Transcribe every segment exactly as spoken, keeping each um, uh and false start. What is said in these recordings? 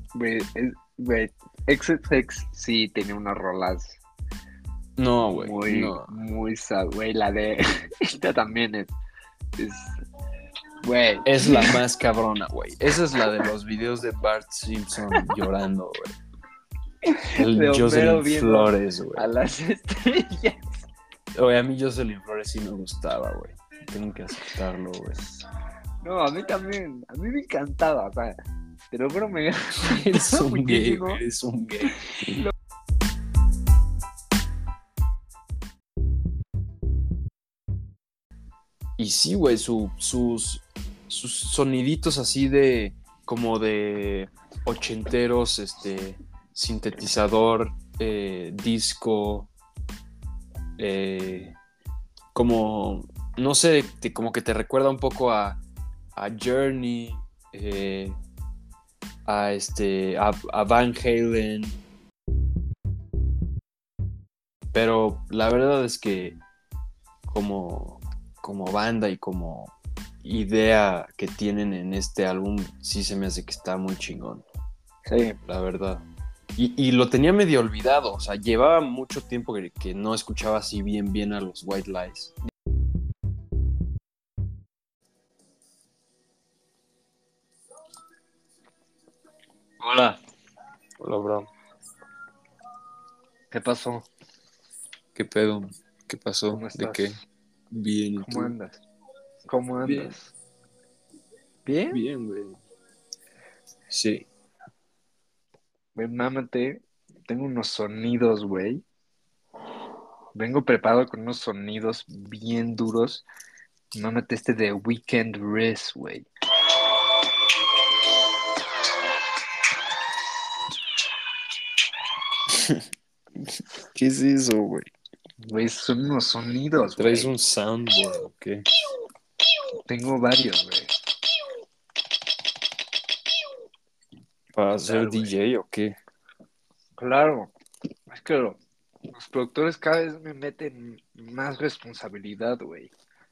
Güey, es- güey, X X X sí tenía unas rolas No, güey, muy, no. muy sad, güey. La de esta también es, es, güey. Es la más cabrona, güey. Esa es la de los videos de Bart Simpson llorando, güey. De El Homero Jocelyn viendo Flores, güey. a las estrellas. Oye, a mí Jocelyn Flores sí me gustaba, güey. Tengo que aceptarlo, güey. No, a mí también, a mí me encantaba, o sea, te lo juro, me Eres gustaba un gay, muchísimo. güey. Eres un gay. Y sí, güey, su, sus, sus soniditos así de, como de ochenteros, este, sintetizador, eh, disco, eh, como, no sé, te- como que te recuerda un poco a, a Journey, eh, a, este, a, a Van Halen, pero la verdad es que como, como banda y como idea que tienen en este álbum, sí se me hace que está muy chingón, Sí, la verdad. Y, y lo tenía medio olvidado, o sea, llevaba mucho tiempo que, que no escuchaba así bien bien a los White Lies. hola, Hola, bro. ¿qué pasó? ¿Qué pedo? ¿Qué pasó? ¿Cómo ¿De qué? estás? Bien, ¿y ¿Cómo tú? andas? ¿Cómo Bien, andas? ¿Bien? bien, güey. Sí. Ven, mámate, tengo unos sonidos, güey. Vengo preparado con unos sonidos bien duros. Mámate este de Weekend Rest, güey. ¿Qué es eso, güey? Güey, son unos sonidos, ¿Traes güey. un soundboard o qué? Tengo varios, güey. ¿Para ¿Qué ser tal, güey? D J o qué? Claro, es que lo- los productores cada vez me meten más responsabilidad, güey.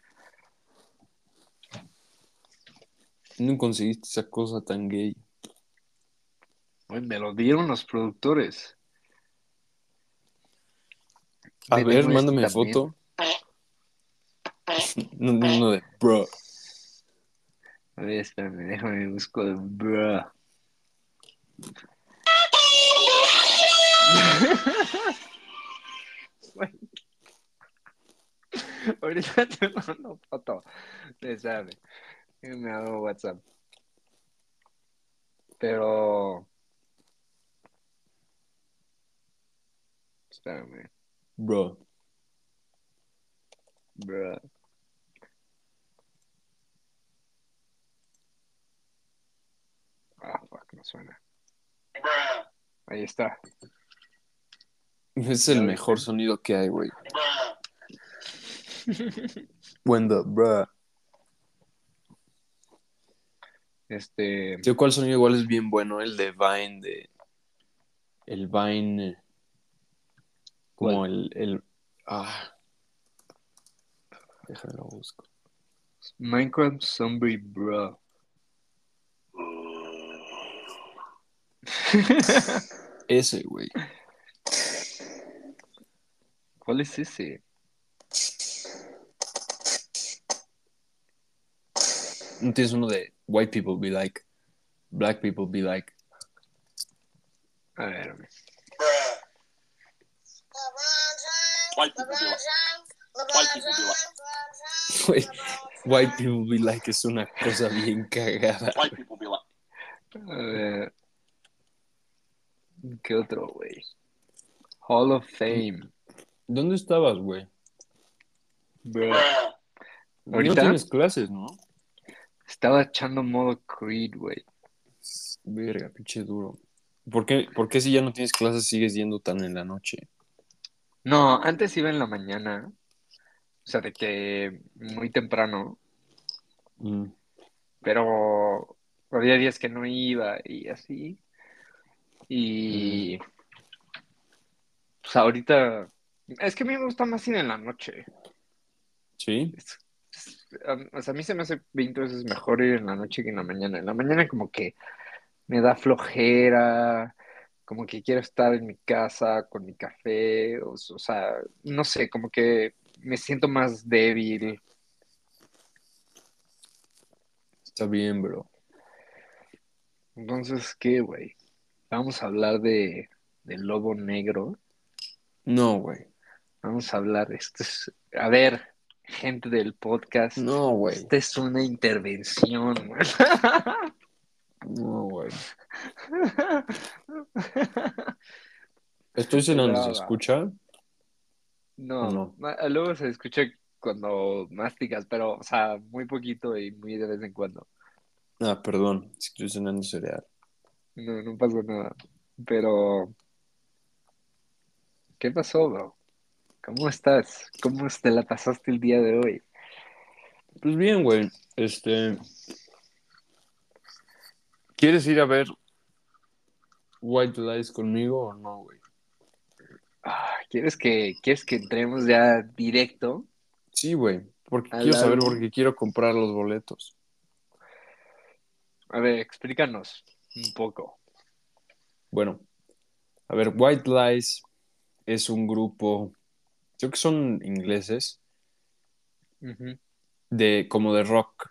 No conseguiste esa cosa tan gay. Güey, me lo dieron los productores. A Güey, ver, tengo este mándame también. foto. No, no, no de bro. A ver, espérame, déjame busco de bruh. Güey, ahorita te mando foto. Espérame, me hago WhatsApp. Pero, espérame, Bro. bruh. Ah, fuck, no suena. Ahí está. Es el ¿Ya lo mejor viste? sonido que hay, güey. When the bro. Este, Tío, ¿cuál sonido igual es bien bueno? El de Vine, de. El Vine, eh, como ¿cuál? el, el. Ah, déjame lo busco. Minecraft Zombie Bro. Ese, güey. ¿Cuál es ese? ¿No tienes uno de White people be like? Black people be like. A ver, White people be like. White people be like. Güey, White people be like es una cosa bien cagada. White people be like. a ver, ¿qué otro, güey? Hall of Fame, ¿Dónde estabas, güey? bro. No Ahorita tienes clases, ¿no? estaba echando modo Creed, güey. Verga, pinche duro. ¿Por qué, por qué si ya no tienes clases sigues yendo tan en la noche? No, antes iba en la mañana, o sea, de que muy temprano, Mm, pero había días que no iba y así. mm. Y pues ahorita, es que a mí me gusta más ir en la noche. ¿Sí? Es- es- a, o sea, a mí se me hace veinte veces mejor ir en la noche que en la mañana. En la mañana como que me da flojera, como que quiero estar en mi casa con mi café, o, o sea, no sé, como que me siento más débil. Está bien, bro. Entonces, ¿qué, güey? Vamos a hablar de, del lobo negro. No, güey. Vamos a hablar, esto es, a ver, gente del podcast, No, güey. esta es una intervención. No, güey. Estoy Es cenando, ¿se broma. escucha o No, no? ma- luego se escucha cuando masticas, pero, o sea, muy poquito y muy de vez en cuando. Ah, perdón, es que estoy cenando cereal. No, no pasa nada. Pero, ¿qué pasó, bro? ¿Cómo estás? ¿Cómo te la pasaste el día de hoy? Pues bien, güey. Este, ¿quieres ir a ver White Lies conmigo o no, güey? Ah, ¿quieres que, quieres que entremos ya directo Sí, güey. Porque al quiero saber, álbum? porque quiero comprar los boletos. A ver, explícanos un poco. Bueno, a ver, White Lies es un grupo, creo que son ingleses, Ujú, de como de rock.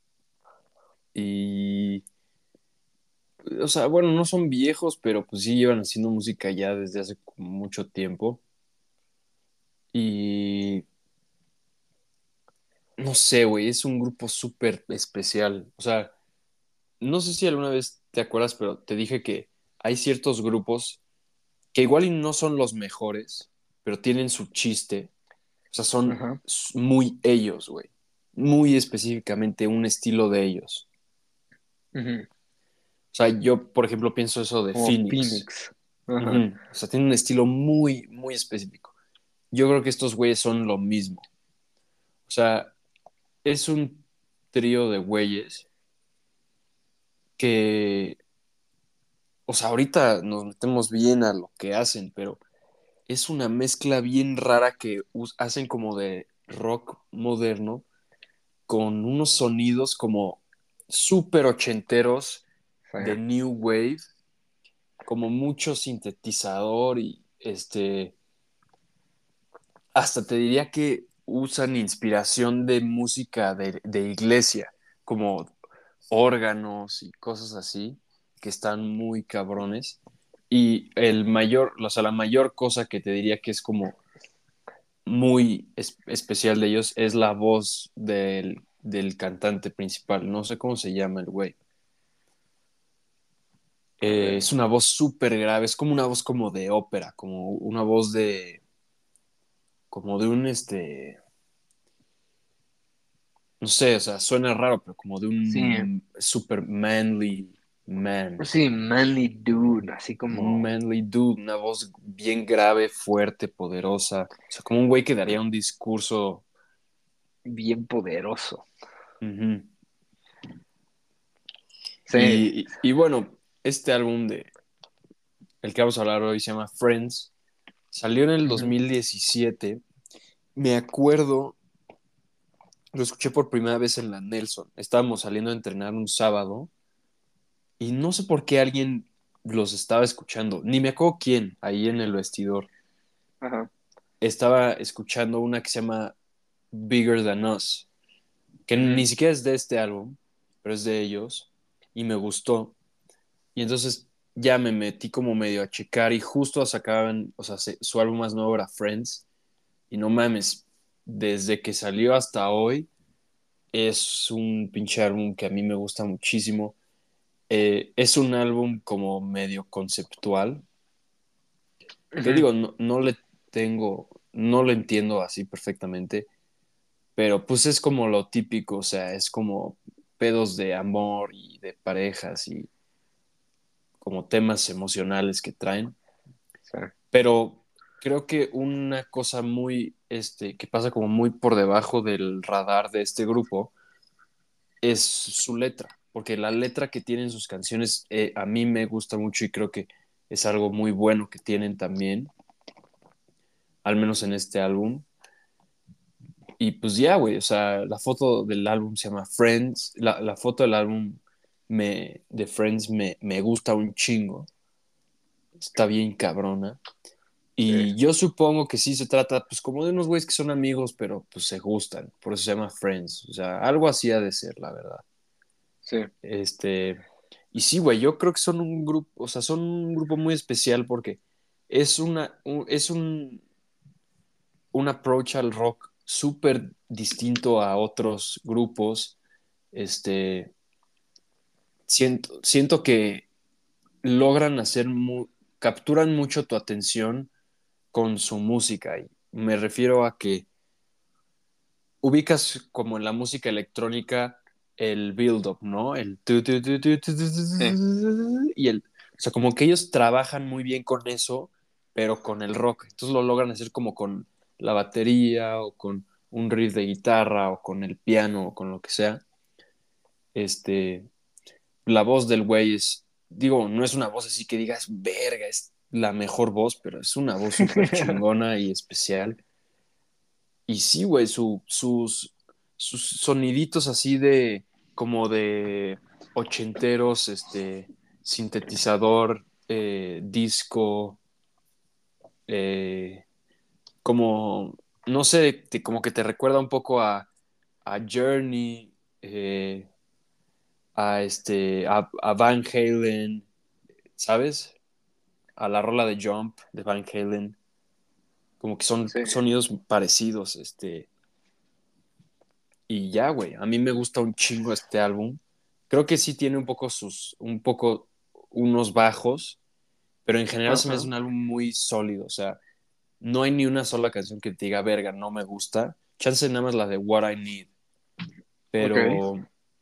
Y, o sea, bueno, no son viejos, pero pues sí llevan haciendo música ya desde hace como mucho tiempo. Y no sé, güey, es un grupo súper especial. O sea, no sé si alguna vez te acuerdas, pero te dije que hay ciertos grupos que igual y no son los mejores, pero tienen su chiste. O sea, son ajá, muy ellos, güey. Muy específicamente un estilo de ellos. ujú. O sea, yo, por ejemplo, pienso eso de Como Phoenix. Phoenix. Ajá. Ujú. O sea, tiene un estilo muy, muy específico. Yo creo que estos güeyes son lo mismo. O sea, es un trío de güeyes que, o sea, ahorita nos metemos bien a lo que hacen, pero es una mezcla bien rara que us- hacen como de rock moderno con unos sonidos como súper ochenteros Sí. de New Wave, como mucho sintetizador y este, hasta te diría que usan inspiración de música de, de iglesia, como órganos y cosas así, que están muy cabrones. Y el mayor, o sea, la mayor cosa que te diría que es como muy es- especial de ellos es la voz del, del cantante principal. No sé cómo se llama el güey. A Eh, ver. es una voz súper grave, es como una voz como de ópera, como una voz de, como de un, este, no sé, o sea, suena raro, pero como de Sí, un super manly man, sí, Manly Dude, así un como manly dude, una voz bien grave, fuerte, poderosa, o sea, como un güey que daría un discurso. bien poderoso. Ujú. Sí. Y, y, y bueno, este álbum de el que vamos a hablar hoy se llama Friends, salió en el Ujú, dos mil diecisiete. Me acuerdo, lo escuché por primera vez en la Nelson. Estábamos saliendo a entrenar un sábado y no sé por qué alguien los estaba escuchando, ni me acuerdo quién, ahí en el vestidor. ajá. Estaba escuchando una que se llama Bigger Than Us, que Ujú. ni siquiera es de este álbum, pero es de ellos, y me gustó. Y entonces ya me metí como medio a checar y justo sacaban, o sea, se- su álbum más nuevo era Friends, y no mames, desde que salió hasta hoy es un pinche álbum que a mí me gusta muchísimo. Eh, es un álbum como medio conceptual, que Ujú. digo, no, no le tengo, no lo entiendo así perfectamente, pero pues es como lo típico, o sea, es como pedos de amor y de parejas y como temas emocionales que traen, Sí. pero creo que una cosa muy, este, que pasa como muy por debajo del radar de este grupo es su letra, porque la letra que tienen sus canciones eh, a mí me gusta mucho y creo que es algo muy bueno que tienen también, al menos en este álbum. Y pues ya, güey, o sea, la foto del álbum se llama Friends, la, la foto del álbum me, de Friends me, me gusta un chingo. Está bien cabrona. Sí, Y yo supongo que sí se trata, pues, como de unos güeyes que son amigos, pero pues se gustan. Por eso se llama Friends. O sea, algo así ha de ser, la verdad. sí. Este, y sí, güey, yo creo que son un grupo, o sea, son un grupo muy especial porque es una, un- es un, un approach al rock súper distinto a otros grupos. Este, siento, siento que logran hacer, mu- capturan mucho tu atención con su música. Y me refiero a que ubicas como en la música electrónica el build-up, ¿no? El tu, tu, tu, tu, tu, tu, tu, Sí. tu, y el, o sea, como que ellos trabajan muy bien con eso, pero con el rock. Entonces lo logran hacer como con la batería o con un riff de guitarra o con el piano o con lo que sea. Este, la voz del güey es, digo, no es una voz así que digas, verga, es la mejor voz, pero es una voz súper chingona y especial. Y sí, güey, su, sus, sus soniditos así de, como de ochenteros, este, sintetizador, eh, disco, eh, como, no sé, te- como que te recuerda un poco a, a Journey, eh, a, este, a, a Van Halen, ¿sabes? A la rola de Jump de Van Halen, como que son Sí. sonidos parecidos, este, y ya, güey, a mí me gusta un chingo este álbum. Creo que sí tiene un poco sus, un poco unos bajos, pero en general se me hace Ajá. un álbum muy sólido. O sea, no hay ni una sola canción que te diga, verga, no me gusta. Chance nada más la de What I Need. Ok. Pero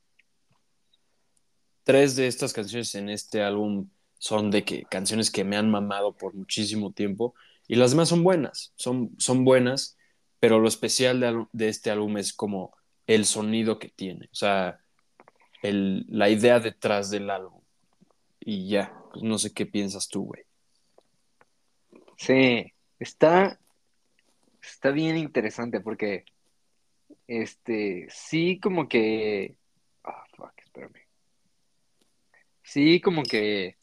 tres de estas canciones en este álbum son de que canciones que me han mamado por muchísimo tiempo. Y las demás son buenas, son, son buenas, pero lo especial de, de este álbum es como el sonido que tiene. O sea, el, la idea detrás del álbum. Y ya, pues no sé qué piensas tú, güey. Sí. Está, está bien interesante porque, este, sí, como que. Ah, fuck, espérame. Sí, como que.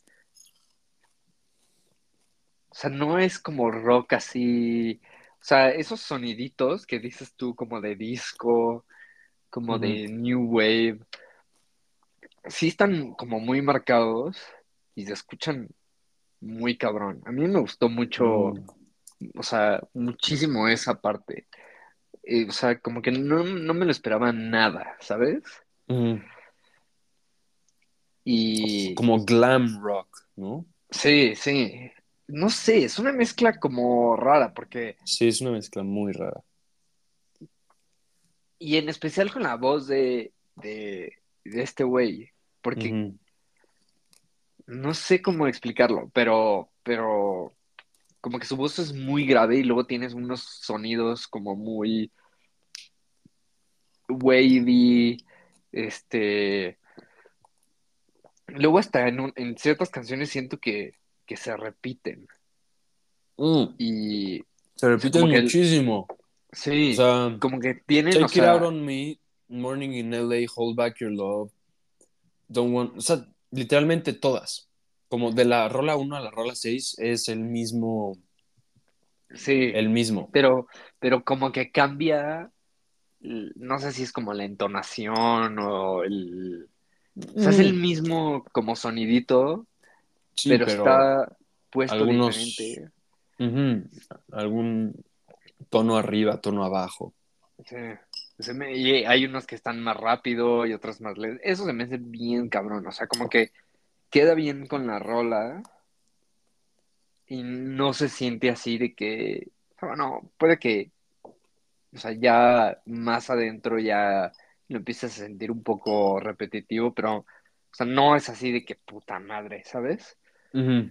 O sea, no es como rock así. O sea, esos soniditos que dices tú, como de disco, como Ujú. de new wave, sí están como muy marcados y se escuchan muy cabrón. A mí me gustó mucho, Mm, o sea, muchísimo esa parte. Eh, o sea, como que no, no me lo esperaba nada, ¿sabes? mm. Y Como glam rock, ¿no? sí, sí. No sé, es una mezcla como rara, porque, Sí, es una mezcla muy rara. y en especial con la voz de, de, de este güey, porque Ujú. no sé cómo explicarlo, pero, pero como que su voz es muy grave y luego tienes unos sonidos como muy wavy, este, luego hasta en, un- en ciertas canciones siento que, que se repiten Mm, y, Se o sea, como repiten que, el- muchísimo. O sí, sea, como que tienen, o Take It Out sea, on Me, Morning in L A, Hold Back Your Love, Don't Want. O sea, literalmente todas. Como de la rola uno a la rola seis es el mismo. sí, El mismo. pero, pero como que cambia, l- no sé si es como la entonación o el, o sea, es el Mm, mismo como sonidito, sí, pero pero está puesto algunos. diferente. Ujú, algún tono arriba, tono abajo. Sí. Se me- y hay unos que están más rápido y otros más lentos. Eso se me hace bien cabrón. O sea, como que queda bien con la rola y no se siente así de que, bueno, puede que, o sea, ya más adentro ya lo empiezas a sentir un poco repetitivo, pero, o sea, no es así de que puta madre, ¿sabes? Ujú.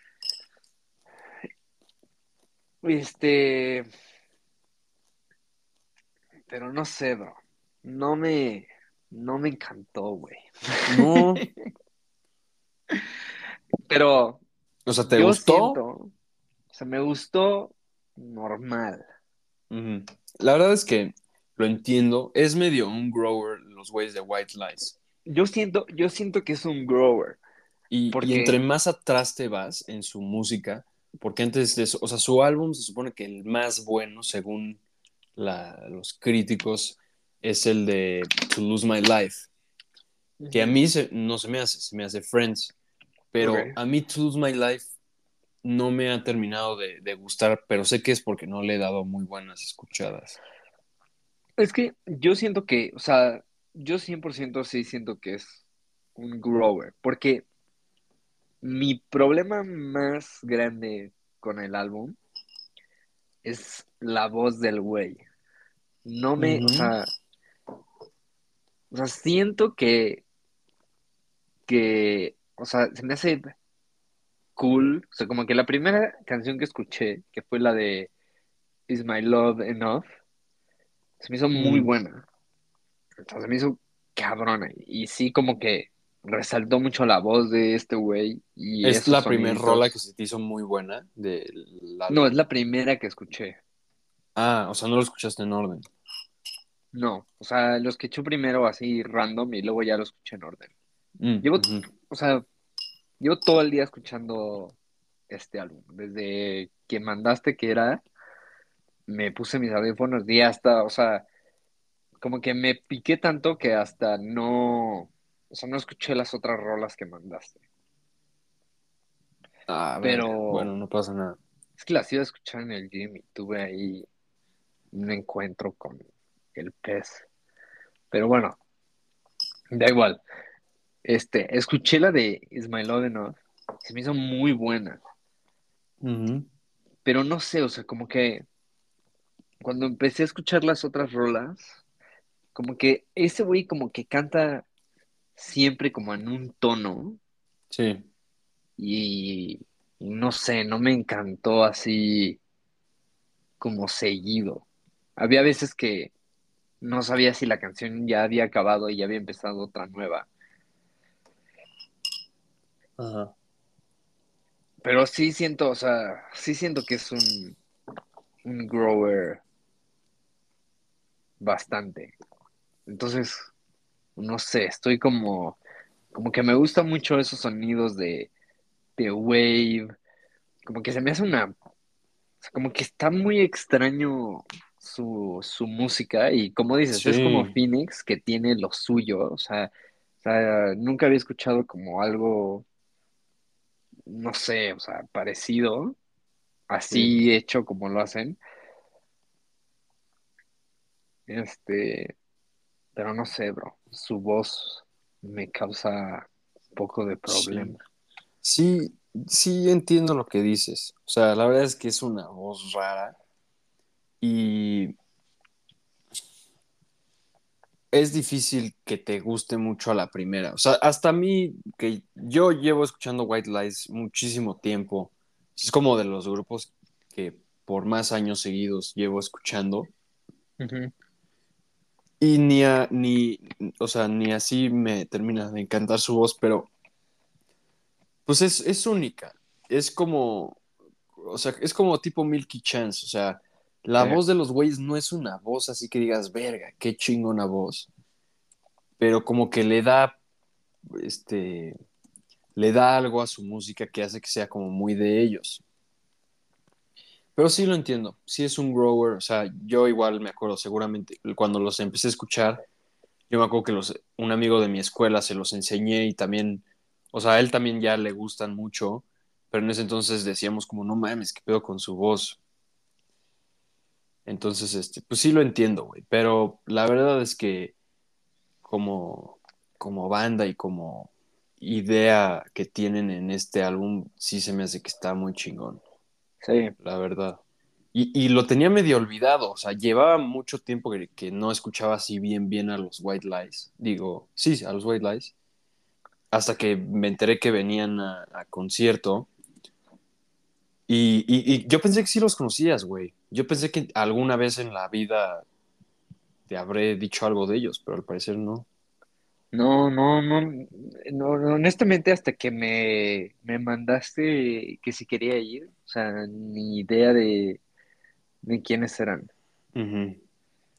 Este, pero no sé, bro. No me, no me encantó, güey. No, Pero o sea, ¿te yo siento, gustó? o sea, me gustó normal. Ujú. La verdad es que lo entiendo. Es medio un grower los güeyes de White Lies. yo siento, yo siento que es un grower, Y, y entre porque más atrás te vas en su música, porque antes de eso, o sea, su álbum se supone que el más bueno, según la- los críticos, es el de To Lose My Life, que a Ujú. mí se- no se me hace, se me hace Friends, pero Ok. a mí To Lose My Life no me ha terminado de, de gustar, pero sé que es porque no le he dado muy buenas escuchadas. Es que yo siento que, o sea, yo cien por ciento sí siento que es un grower, porque mi problema más grande con el álbum es la voz del güey. No me, o Ujú. sea, o sea, siento que, que, o sea, se me hace cool, o sea, como que la primera canción que escuché, que fue la de Is My Love Enough, se me hizo muy Mm. buena. Entonces se me hizo cabrona. Y sí, como que resaltó mucho la voz de este güey y Es esos la primera rola que soniditos. se te hizo muy buena del No, es álbum. la primera que escuché. Ah, o sea, no lo escuchaste en orden. No, o sea, lo escuché primero así random y luego ya lo escuché en orden. Mm, Llevo, ujú. o sea, llevo todo el día escuchando este álbum. Desde que mandaste que era, me puse mis audífonos y hasta, o sea, como que me piqué tanto que hasta no, o sea, no escuché las otras rolas que mandaste. Ah, verga. Pero Bueno, no pasa nada. es que las iba a escuchar en el gym y tuve ahí un encuentro con el pez. Pero bueno, da igual. Este, escuché la de Is My Love Enough. Se me hizo muy buena. Ujú. Pero no sé, o sea, como que cuando empecé a escuchar las otras rolas, como que ese güey como que canta siempre como en un tono Sí. y, y no sé, no me encantó así como seguido. Había veces que no sabía si la canción ya había acabado y ya había empezado otra nueva. Ajá. Pero sí siento, o sea, sí siento que es un, un grower bastante. Entonces, no sé, estoy como, como que me gustan mucho esos sonidos de, de wave, como que se me hace una, o sea, como que está muy extraño su, su música y como dices, es como Sí. Phoenix que tiene lo suyo, o sea, o sea, nunca había escuchado como algo, no sé, o sea, parecido, Sí. así hecho como lo hacen. Este, pero no sé, bro. Su voz me causa un poco de Sí. problema. Sí, sí entiendo lo que dices. O sea, la verdad es que es una voz rara y es difícil que te guste mucho a la primera. O sea, hasta a mí, que yo llevo escuchando White Lies muchísimo tiempo, es como de los grupos que por más años seguidos llevo escuchando Ujú. y ni, a- ni, o sea, ni así me termina de encantar su voz, pero pues es, es única. Es como, o sea, es como tipo Milky Chance. O sea, la Sí, voz de los güeyes no es una voz así que digas, verga, qué chingona voz, pero como que le da, este, le da algo a su música que hace que sea como muy de ellos. Pero sí lo entiendo, sí es un grower, o sea, yo igual me acuerdo seguramente cuando los empecé a escuchar, yo me acuerdo que los, un amigo de mi escuela se los enseñé y también, o sea, a él también ya le gustan mucho, pero en ese entonces decíamos como, no mames, qué pedo con su voz. Entonces, este, pues sí lo entiendo, güey, pero la verdad es que como, como banda y como idea que tienen en este álbum, sí se me hace que está muy chingón, sí. la verdad. Y, y lo tenía medio olvidado, o sea, llevaba mucho tiempo que, que no escuchaba así bien, bien a los White Lies. Digo, sí, a los White Lies. Hasta que me enteré que venían a, a concierto. Y, y, y yo pensé que sí los conocías, güey. Yo pensé que alguna vez en la vida te habré dicho algo de ellos, pero al parecer no. No, no, no, no, no, honestamente hasta que me, me mandaste que si quería ir, o sea, ni idea de, de quiénes eran. Ujú.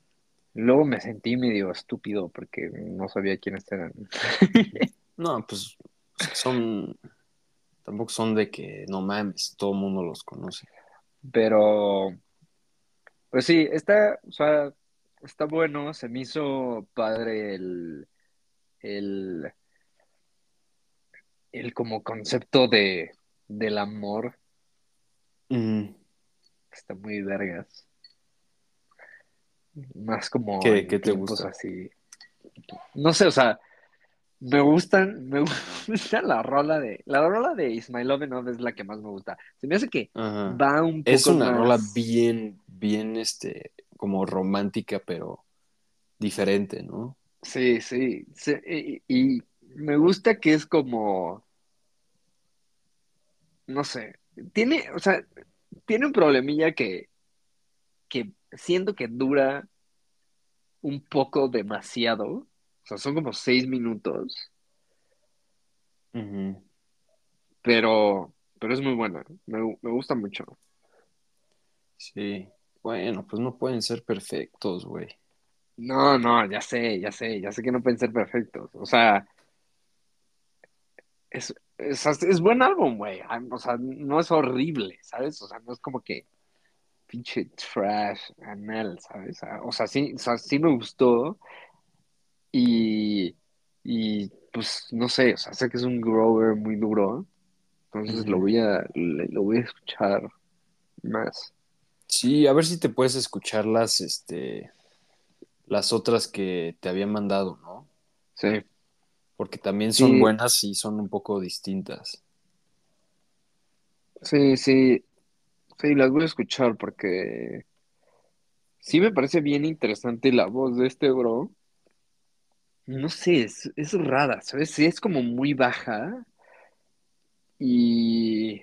Luego me sentí medio estúpido porque no sabía quiénes eran. No, pues es que son, tampoco son de que no mames, todo el mundo los conoce. Pero, pues sí, está, o sea, está bueno. Se me hizo padre el, el, el como concepto de, del amor. Ujú. Está muy vergas. Más como ¿Qué, en qué te tiempos gusta? así. No sé, o sea, me gustan, me gusta la rola de, la rola de Is My Love Enough es la que más me gusta. Se me hace que Ajá. va un Es poco una rola más, bien, bien, este, como romántica, pero diferente, ¿no? sí, sí, sí, y, y me gusta que es como, no sé, tiene, o sea, tiene un problemilla que, que siento que dura un poco demasiado, o sea, son como seis minutos, Ujú. pero, pero es muy buena, me, me gusta mucho. Sí. Bueno, pues no pueden ser perfectos, güey. No, no, ya sé, ya sé, ya sé que no pueden ser perfectos. O sea, es, es, es buen álbum, güey. Ah, o sea, no es horrible, ¿sabes? O sea, no es como que pinche trash, anal, ¿sabes? Ah, O sea, sí, o sea, sí me gustó y, y pues no sé, o sea, sé que es un grower muy duro, entonces lo Ujú. voy a, le- lo voy a escuchar más. Sí, a ver si te puedes escuchar las, este, las otras que te había mandado, ¿no? Sí, Porque también son sí, buenas y son un poco distintas. sí, sí, sí, las voy a escuchar porque sí me parece bien interesante la voz de este bro. No sé, es, es rara, ¿sabes? Sí, es como muy baja y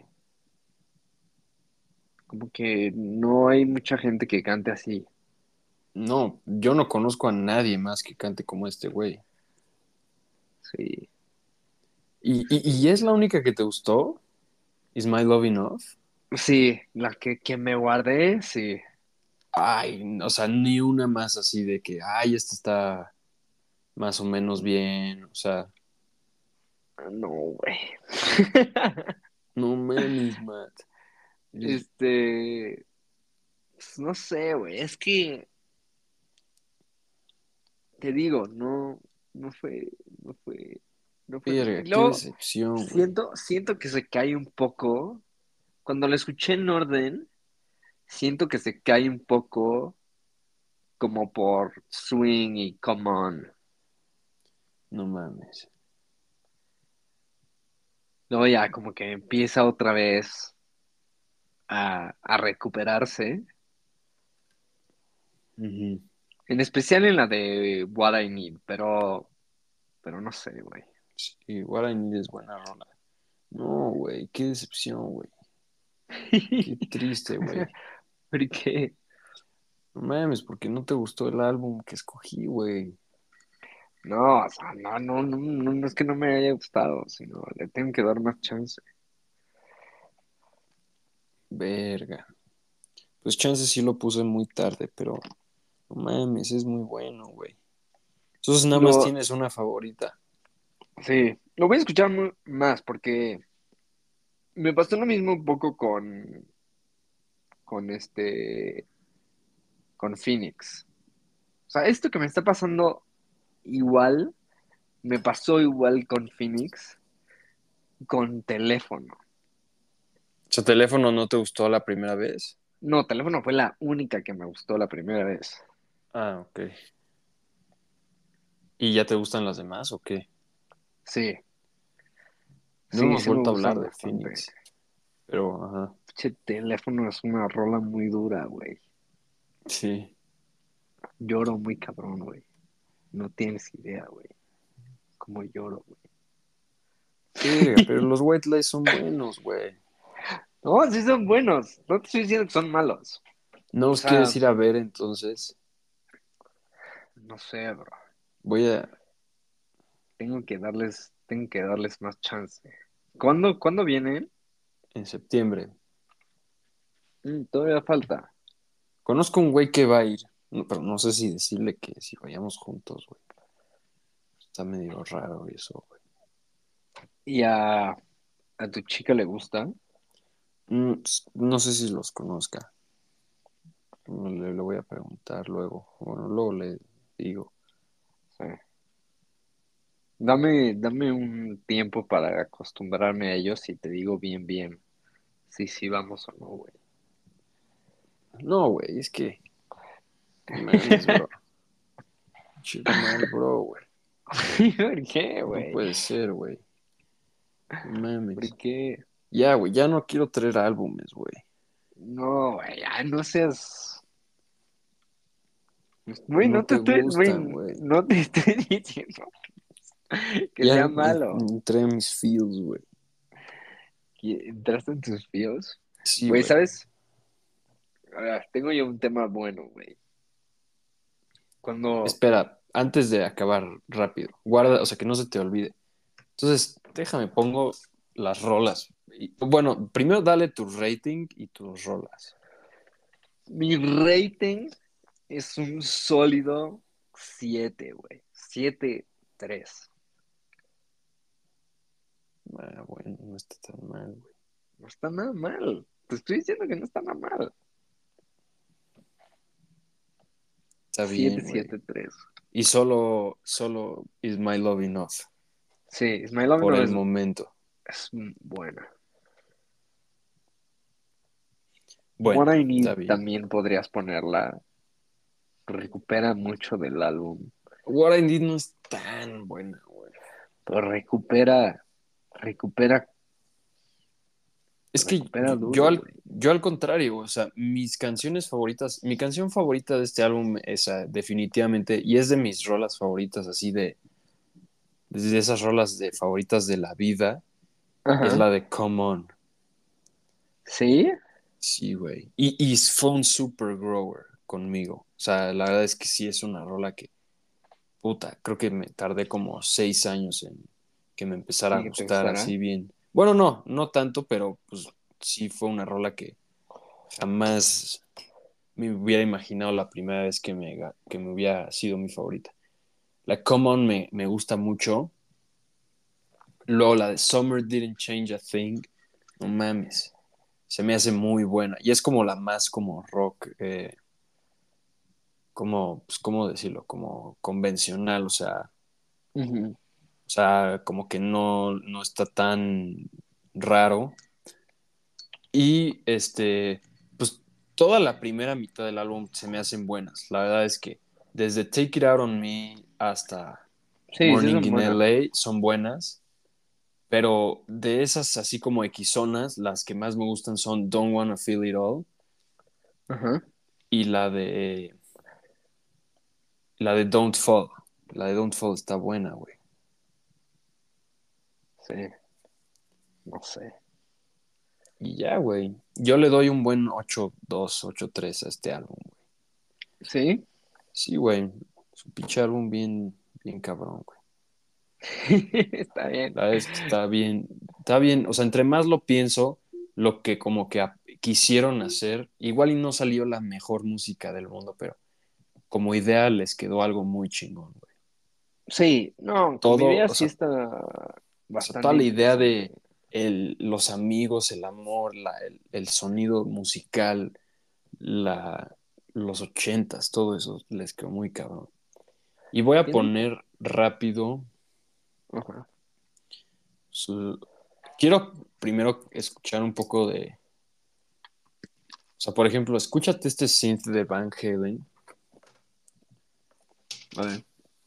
como que no hay mucha gente que cante así. No, yo no conozco a nadie más que cante como este güey. Sí, ¿Y, y, sí. y es la única que te gustó? ¿Is My Love Enough? Sí, la que, que me guardé, sí. Ay, o sea, ni una más así de que, ay, esta está más o menos bien. O sea, No, güey. no mames, Matt. Eres- Este, pues, no sé, güey. Es que te digo, no, no fue, no fue, no fue. Verga, Y qué luego decepción, güey. siento, siento que se cae un poco. Cuando la escuché en orden, siento que se cae un poco como por Swing y Come On. No mames. Luego ya como que empieza otra vez a, a recuperarse, Ujú. en especial en la de What I Need, pero, pero no sé, güey. Sí, What I Need es buena rola. No, güey, qué decepción, güey. Qué triste, güey. Porque, No mames, porque no te gustó el álbum que escogí, güey. no, o sea, no, no, no, no, no es que no me haya gustado, sino le tengo que dar más chance. Verga. Pues chance sí lo puse muy tarde, pero no mames, es muy bueno, güey. Entonces nada más Lo, tienes una favorita. sí, lo voy a escuchar mu- más porque me pasó lo mismo un poco con, con este, con Phoenix. O sea, esto que me está pasando igual, me pasó igual con Phoenix, con teléfono. O sea, teléfono no te gustó la primera vez. No, teléfono fue la única que me gustó la primera vez. Ah, ok. ¿Y ya te gustan las demás o qué? Sí, No sí, hemos sí me vuelto a gustan hablar de bastante. Phoenix, pero ajá, Che, teléfono es una rola muy dura, güey. sí. Lloro muy cabrón, güey. No tienes idea, güey. Cómo lloro, güey. Verga, pero los White Lies son buenos, güey. No, sí son buenos. No te estoy diciendo que son malos. ¿No O los quieres sea, ir a ver entonces? no sé, bro. Voy a... Tengo que darles, tengo que darles más chance. ¿Cuándo, cuándo vienen? en septiembre. Mm, todavía falta. Conozco un güey que va a ir. No, pero no sé si decirle que si vayamos juntos, güey. Está medio raro eso, güey. ¿Y a, a tu chica le gusta? Mm, s- no sé si los conozca. Le, le voy a preguntar luego. Bueno, luego le digo. Sí. Dame, dame un tiempo para acostumbrarme a ellos y te digo bien, bien si sí vamos o no, güey. No, güey, es que. No mames, bro. Chico mal, bro, güey. ¿Por qué, No güey? puede ser, güey. No ¿Por mames. qué? Ya, güey, ya no quiero traer álbumes, güey. No, güey, ya no seas... Güey, No no te te estoy... Güey, gustan, güey. no te estoy diciendo que Ya sea en- malo. entré en mis feels, güey. Que entraste en tus fíos. Sí, Güey, güey. ¿sabes? A ver, tengo yo un tema bueno, güey. Cuando... Espera, antes de acabar rápido, guarda, o sea, que no se te olvide. Entonces, déjame, pongo las rolas. Y- bueno, primero dale tu rating y tus rolas. Mi rating es un sólido siete, güey. Siete tres. Ah, bueno, no está tan mal, güey. No está nada mal. Te estoy diciendo que no está nada mal. Está Siete bien, siete güey. tres. Y solo, solo Is My Love Enough Sí, Ismael Love por no el es, momento. es buena. Bueno, What I está Need bien. también podrías ponerla. Recupera mucho del álbum. What I Need no es tan buena, güey. Pero recupera, recupera, Es que recupera yo, yo duro, al, güey. yo al contrario, o sea, mis canciones favoritas, mi canción favorita de este álbum es ah, definitivamente, y es de mis rolas favoritas, así de, de esas rolas de favoritas de la vida, es Ajá. la de Come On. ¿Sí? Sí, güey. Y, y fue un super grower conmigo. O sea, la verdad es que sí es una rola que, puta, creo que me tardé como seis años en que me empezara a Sí, que te gustar gustará. así bien. Bueno, no, no tanto, pero pues sí fue una rola que jamás me hubiera imaginado la primera vez que me, que me hubiera sido mi favorita. La Come On me, me gusta mucho. Luego la de Summer Didn't Change a Thing. No mames. Se me hace muy buena. Y es como la más como rock, eh, como, pues, ¿cómo decirlo? Como convencional, o sea, Ujú. o sea, como que no, no está tan raro. Y este, pues toda la primera mitad del álbum se me hacen buenas. La verdad es que desde Take It Out on Me hasta Sí, sí Morning son in buenas. L A son buenas, pero de esas así como equizonas, las que más me gustan son Don't Wanna Feel It All Ajá. y la de la de Don't Fall. La de Don't Fall está buena, güey. Sí, no sé. Y ya, güey. Yo le doy un buen ocho dos ocho tres a este álbum, güey. ¿Sí? Sí, güey. Es un pinche álbum bien, bien cabrón, güey. Está bien. La verdad es que está bien, está bien. O sea, entre más lo pienso, lo que como que a- quisieron hacer, igual y no salió la mejor música del mundo, pero como idea les quedó algo muy chingón, güey. Sí, no, como Todo, idea o sí sea, está o sea, toda bastante la idea de interesante. el- los amigos, el amor, la- el, el sonido musical, la, los ochentas, todo eso les quedó muy cabrón. Y voy a Tienen... poner rápido Ajá. su... Quiero primero escuchar un poco de... O sea, por ejemplo, escúchate este synth de Van Halen. A ver.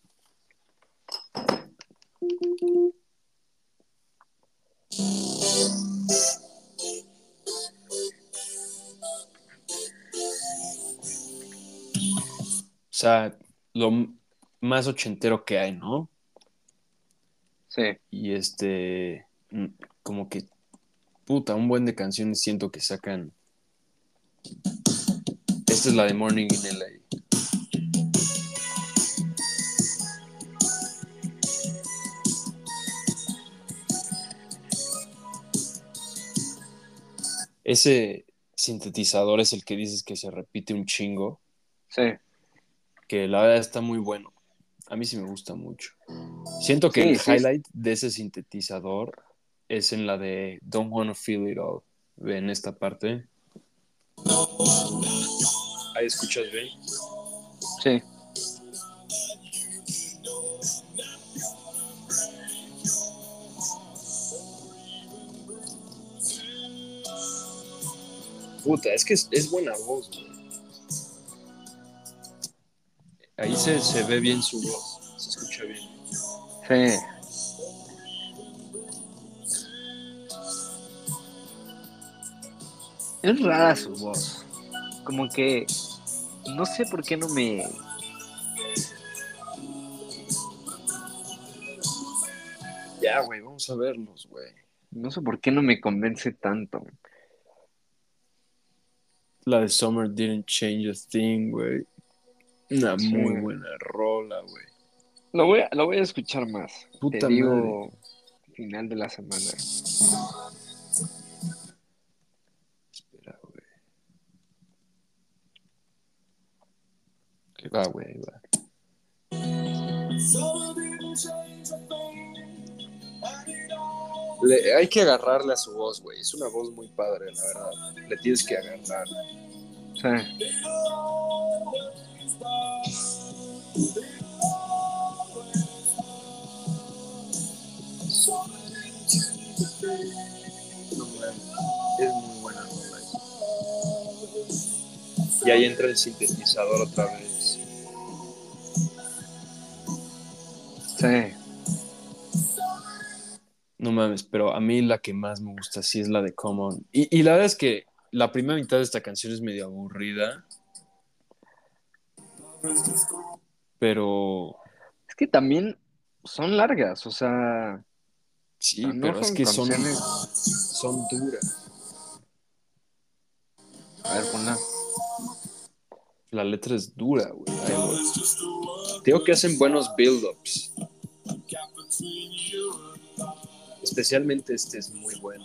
O sea, lo m- más ochentero que hay, ¿no? Sí. Y este, mm, como que, puta, un buen de canciones siento que sacan. Esta es la de Morning in L A. Ese sintetizador es el que dices que se repite un chingo. Sí. que la verdad está muy bueno. A mí sí me gusta mucho. Siento que el Sí, sí, es- highlight de ese sintetizador es en la de Don't Wanna Feel It All. Ve en esta parte. Ahí escuchas bien. sí. Puta, es que es, es buena voz, güey. Ahí se, se ve bien su voz. Se escucha bien. Sí. Es rara su voz. Como que no sé por qué no me, Ya, güey, vamos a verlos, güey. no sé por qué no me convence tanto. La de Summer Didn't Change a Thing, güey. Una Sí. muy buena rola, güey. Lo voy a, lo voy a escuchar más. Te Puta madre. digo, final de la semana. Espera, güey. Ahí va, güey, ahí va. Le- hay que agarrarle a su voz, güey. Es una voz muy padre, la verdad. Le tienes que agarrar. Sí. No, man, es muy buena rola. Y ahí entra el sintetizador otra vez. Sí. No mames, pero a mí la que más me gusta sí es la de Common. Y, y la verdad es que la primera mitad de esta canción es medio aburrida, pero Es que también son largas, o sea, o sea, sí, no pero es son que son, canciones. son duras. A ver, ponla. La letra es dura, güey. Ahí voy. Digo que hacen buenos build-ups. Especialmente este es muy bueno.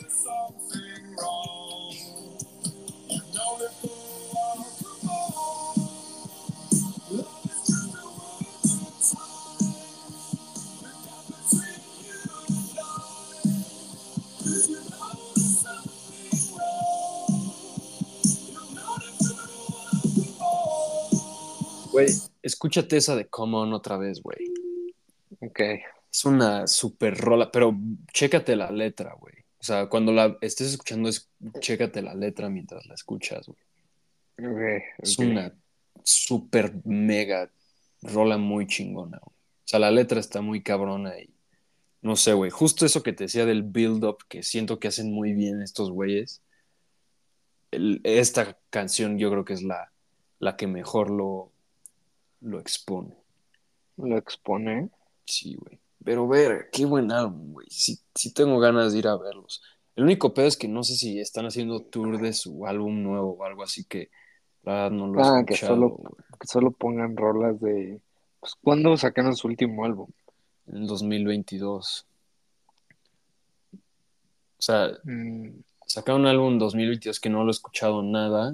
Güey, escúchate esa de Common otra vez, güey. Ok, Es una super rola, pero chécate la letra, güey. O sea, cuando la estés escuchando, es, chécate la letra mientras la escuchas, güey. ok, Es ok. una super mega rola muy chingona, güey. O sea, la letra está muy cabrona y no sé, güey. Justo eso que te decía del build-up, que siento que hacen muy bien estos güeyes. El- esta canción yo creo que es la, la que mejor lo, lo expone. Lo expone. Sí, güey. Pero ver, qué buen álbum, güey. Sí, sí tengo ganas de ir a verlos. El único pedo es que no sé si están haciendo tour de su álbum nuevo o algo así que la verdad no lo he Ah, que escuchado, solo, güey. que solo pongan rolas de. Pues, ¿cuándo sacaron su último álbum? En el dos mil veintidós. O sea, Mm, sacaron un álbum en dos mil veintidós que no lo he escuchado nada.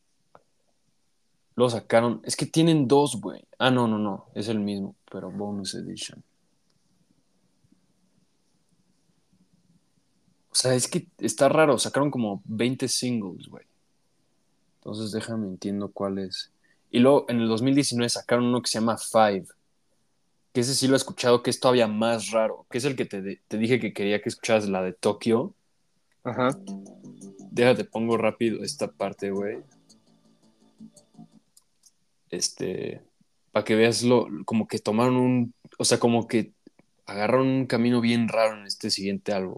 Luego sacaron, es que tienen dos, güey. Ah, no, no, no, es el mismo, pero bonus edition. O sea, es que está raro, sacaron como veinte singles, güey. Entonces déjame entiendo cuál es. Y luego en el dos mil diecinueve sacaron uno que se llama Five, que ese sí lo he escuchado, que es todavía más raro, que es el que te, te dije que quería que escucharas la de Tokio. ajá. Déjate, pongo rápido esta parte, güey. Este, para que veas lo, como que tomaron un, o sea, como que agarraron un camino bien raro en este siguiente álbum.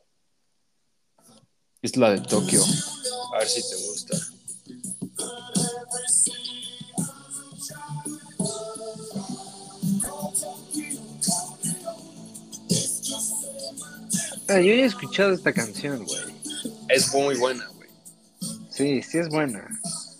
Es la de Tokio. A ver si te gusta. Ah, yo ya he escuchado esta canción, güey. Es muy buena, güey. Sí, sí es buena.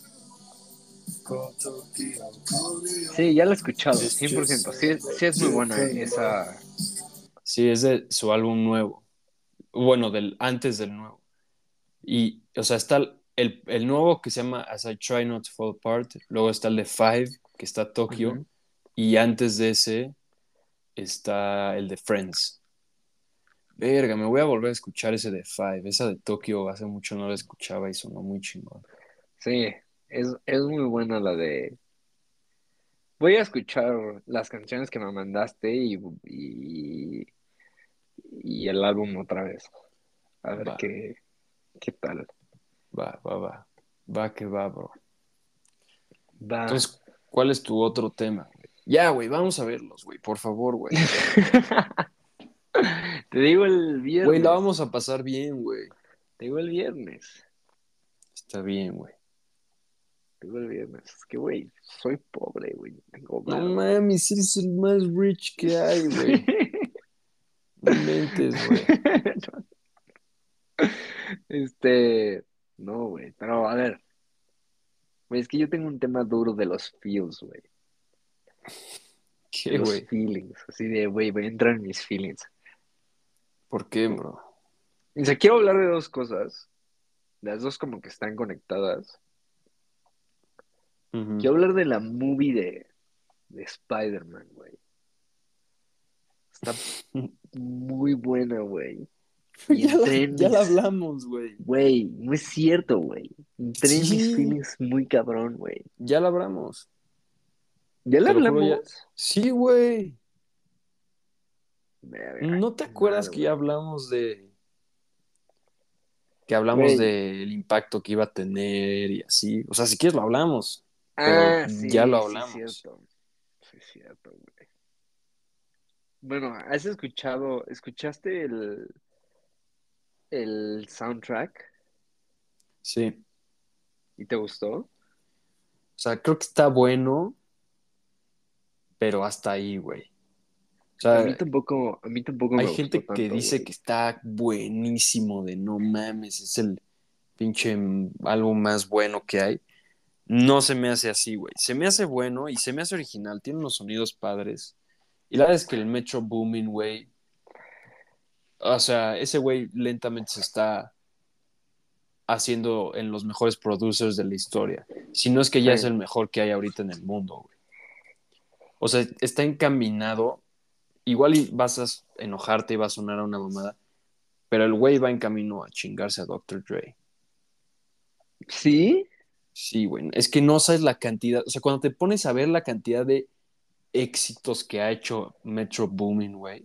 Sí, ya la he escuchado, cien por ciento. Sí, sí es muy buena esa. Sí, es de su álbum nuevo. Bueno, del antes del nuevo. Y, o sea, está el, el nuevo que se llama As I Try Not to Fall Apart. Luego está el de Five, que está Tokio, Ujú. y antes de ese está el de Friends. Verga, me voy a volver a escuchar ese de Five. Esa de Tokio hace mucho no la escuchaba y sonó muy chingón. Sí, es, es muy buena la de... Voy a escuchar las canciones que me mandaste y, y, y el álbum otra vez. A ver Va, qué, qué tal. va, va, va. Va que va, bro. Va. Entonces, ¿cuál es tu otro tema, güey? Ya, güey, vamos a verlos, güey, por favor, güey. Te digo el Güey, la viernes. vamos a pasar bien, güey. Te digo el viernes. Está bien, güey. Te digo el viernes. Es que, güey, soy pobre, güey. No tengo No varo. mames, eres el más rich que hay, güey. No inventes, güey. Este, no, güey, pero a ver, güey, es que yo tengo un tema duro de los feels, güey, de ¿Qué, los güey? feelings, así de, güey, voy a entrar en mis feelings. ¿Por qué, bro? Y sea, quiero hablar de dos cosas, las dos como que están conectadas. Ujú. Quiero hablar de la movie de, de Spider-Man, güey. Está muy buena, güey. Y Ya la, entré en ya la mis, hablamos, güey. güey, no es cierto, güey. Entré en mis Sí, feelings muy cabrón, güey. ya la hablamos. ¿Ya le Te lo juro, ya. hablamos? Sí, güey. Verga, ¿No te qué acuerdas mal, que ya güey. hablamos de que hablamos Güey, del impacto que iba a tener y así? O sea, si quieres lo hablamos, pero ah, ya lo sí, sí, hablamos. cierto. Sí, cierto, güey. Bueno, ¿has escuchado, escuchaste el, el soundtrack Sí. y te gustó? O sea, creo que está bueno, pero hasta ahí, güey. O A mí sea, tampoco, a mí tampoco hay me gustó gente que tanto, dice güey. que está buenísimo, de no mames, es el pinche álbum más bueno que hay. No se me hace así, güey. Se me hace bueno y se me hace original. Tiene unos sonidos padres. Y la verdad es que el Metro Boomin, güey. O sea, ese güey lentamente se está haciendo en los mejores producers de la historia. Si no es que ya es Sí, el mejor que hay ahorita en el mundo, güey. O sea, está encaminado. Igual y vas a enojarte y va a sonar a una mamada. Pero el güey va en camino a chingarse a doctor Dre. sí, Sí, güey. Es que no sabes la cantidad. O sea, cuando te pones a ver la cantidad de éxitos que ha hecho Metro Boomin, güey.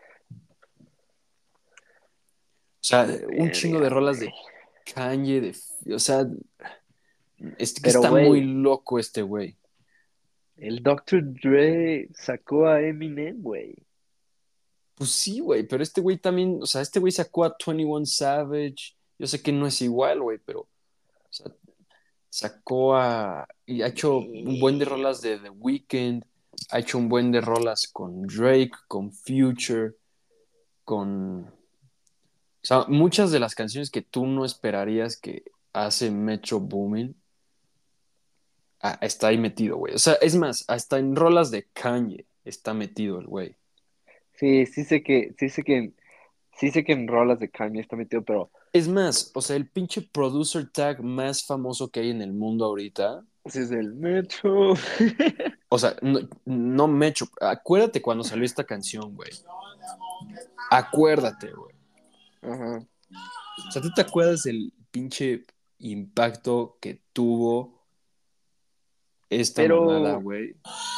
O sea, un chingo de verga, rolas güey. de Kanye, de, o sea, es que Pero, está muy güey, loco este güey. el doctor Dre sacó a Eminem, güey. Pues sí, güey, pero este güey también, o sea, este güey sacó a veintiuno Savage. Yo sé que no es igual, güey, pero, o sea, sacó a, y ha hecho un buen de rolas Damn. de The Weeknd, ha hecho un buen de rolas con Drake, con Future, con, o sea, muchas de las canciones que tú no esperarías que hace Metro Boomin, ah, está ahí metido, güey. O sea, es más, hasta en rolas de Kanye está metido el güey. Sí, sí sé que, sí sé que, sí sé que en rolas de Kanye está metido, pero Es más, o sea, el pinche producer tag más famoso que hay en el mundo ahorita. ese es el metro. O sea, no, no me echo. Acuérdate cuando salió esta canción, güey. Acuérdate, güey. Ajá. O sea, ¿tú te acuerdas del pinche impacto que tuvo esta mamada, Pero, güey?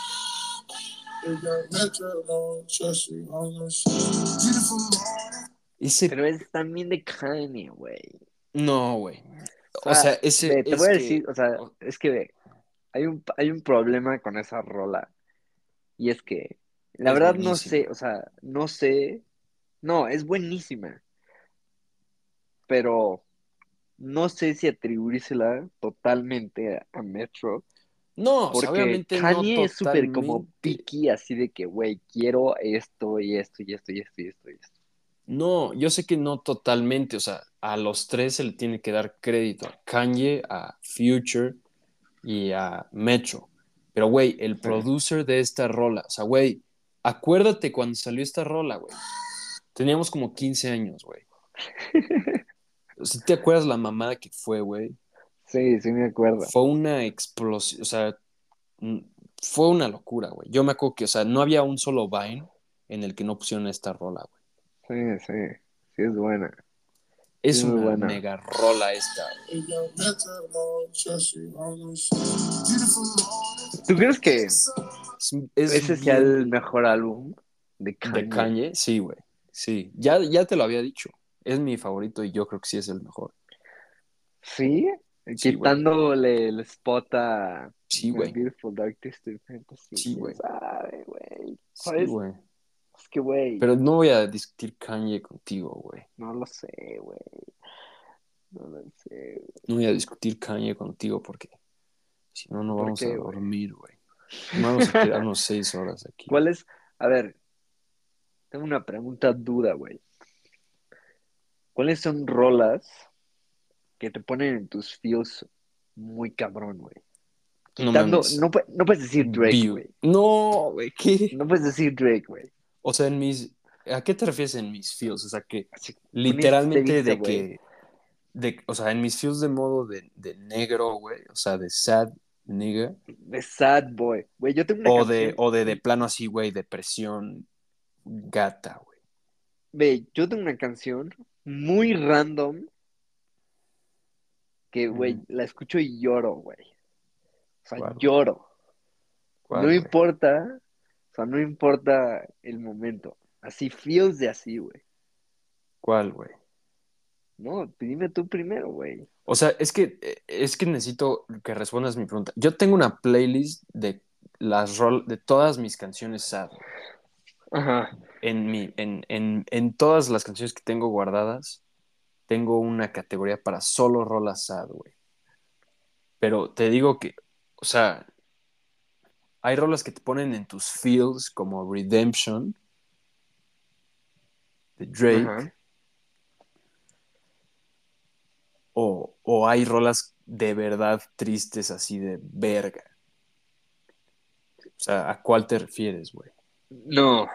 Ese. pero es también de Kanye, güey. No, güey. O O sea, sea, ese ve, te es voy a que. decir, o sea, o- es que ve, hay un, hay un problema con esa rola. Y es que, la Es verdad no sé, buenísima. o sea, no sé. No, es buenísima, pero no sé si atribuírsela totalmente a, a Metro, No, o sea, porque obviamente no Kanye es súper como totalmente. picky, así de que, güey, quiero esto y esto y esto y esto y esto y esto. No, yo sé que no totalmente. O sea, a los tres se le tiene que dar crédito. A Kanye, a Future y a Metro. Pero, güey, el Sí. producer de esta rola, o sea, güey, acuérdate cuando salió esta rola, güey. Teníamos como quince años, güey. Si te acuerdas la mamada que fue, güey. Sí, sí me acuerdo. Fue una explosión, o sea, mm, fue una locura, güey. Yo me acuerdo que, o sea, no había un solo Vine en el que no pusieron esta rola, güey. Sí, sí, sí es buena. Sí, Es muy una buena. mega rola esta, güey. ¿Tú crees que Es, es ese sea el bien mejor álbum de de Kanye? Kanye, sí, güey. Sí, ya, ya te lo había dicho. Es mi favorito y yo creo que sí es el mejor. ¿Sí? Sí, güey. Quitándole el spot a Sí, My güey. Beautiful Dark Twisted Fantasy. Sí, ¿Quién güey. sabe, güey? Sí, ¿Sabes? güey. Es que, güey, Pero no voy a discutir Kanye contigo, güey. no lo sé, güey. No lo sé. No voy a discutir Kanye contigo porque si no, no ¿Por vamos a qué, güey? dormir, güey. Vamos a quedarnos seis horas aquí. ¿Cuál es? A ver, tengo una pregunta dura, güey. ¿Cuáles son rolas que te ponen en tus feels muy cabrón, güey? No Quitando, mames. no, pue- no puedes decir Drake, View. güey. No, güey, ¿qué? No puedes decir Drake, güey. O sea, en mis. ¿A qué te refieres en mis feels? O sea, que Así, pones literalmente triste, de güey. que. De, o sea, en mis feels de modo de, de negro, güey. O sea, de sad nigga. De Sad Boy. Güey, yo tengo una O de, canción. o de, de plano así, güey, depresión gata, güey. Güey, yo tengo una canción muy random que, güey, Ujú. la escucho y lloro, güey. O sea, ¿Cuál, güey? lloro. No ¿Cuál, güey? importa, o sea, no importa el momento. Así feels de así, güey. ¿Cuál, güey? No, dime tú primero, güey. O sea, es que, eh, es que necesito que respondas mi pregunta. Yo tengo una playlist de las rol, de todas mis canciones sad, güey. Ajá. En, mi, en, en, en todas las canciones que tengo guardadas, tengo una categoría para solo rolas sad, güey. Pero te digo que, o sea, hay rolas que te ponen en tus feels como Redemption de Ajá. Drake, o, o hay rolas de verdad tristes así de verga. O sea, ¿a cuál te refieres, güey? No,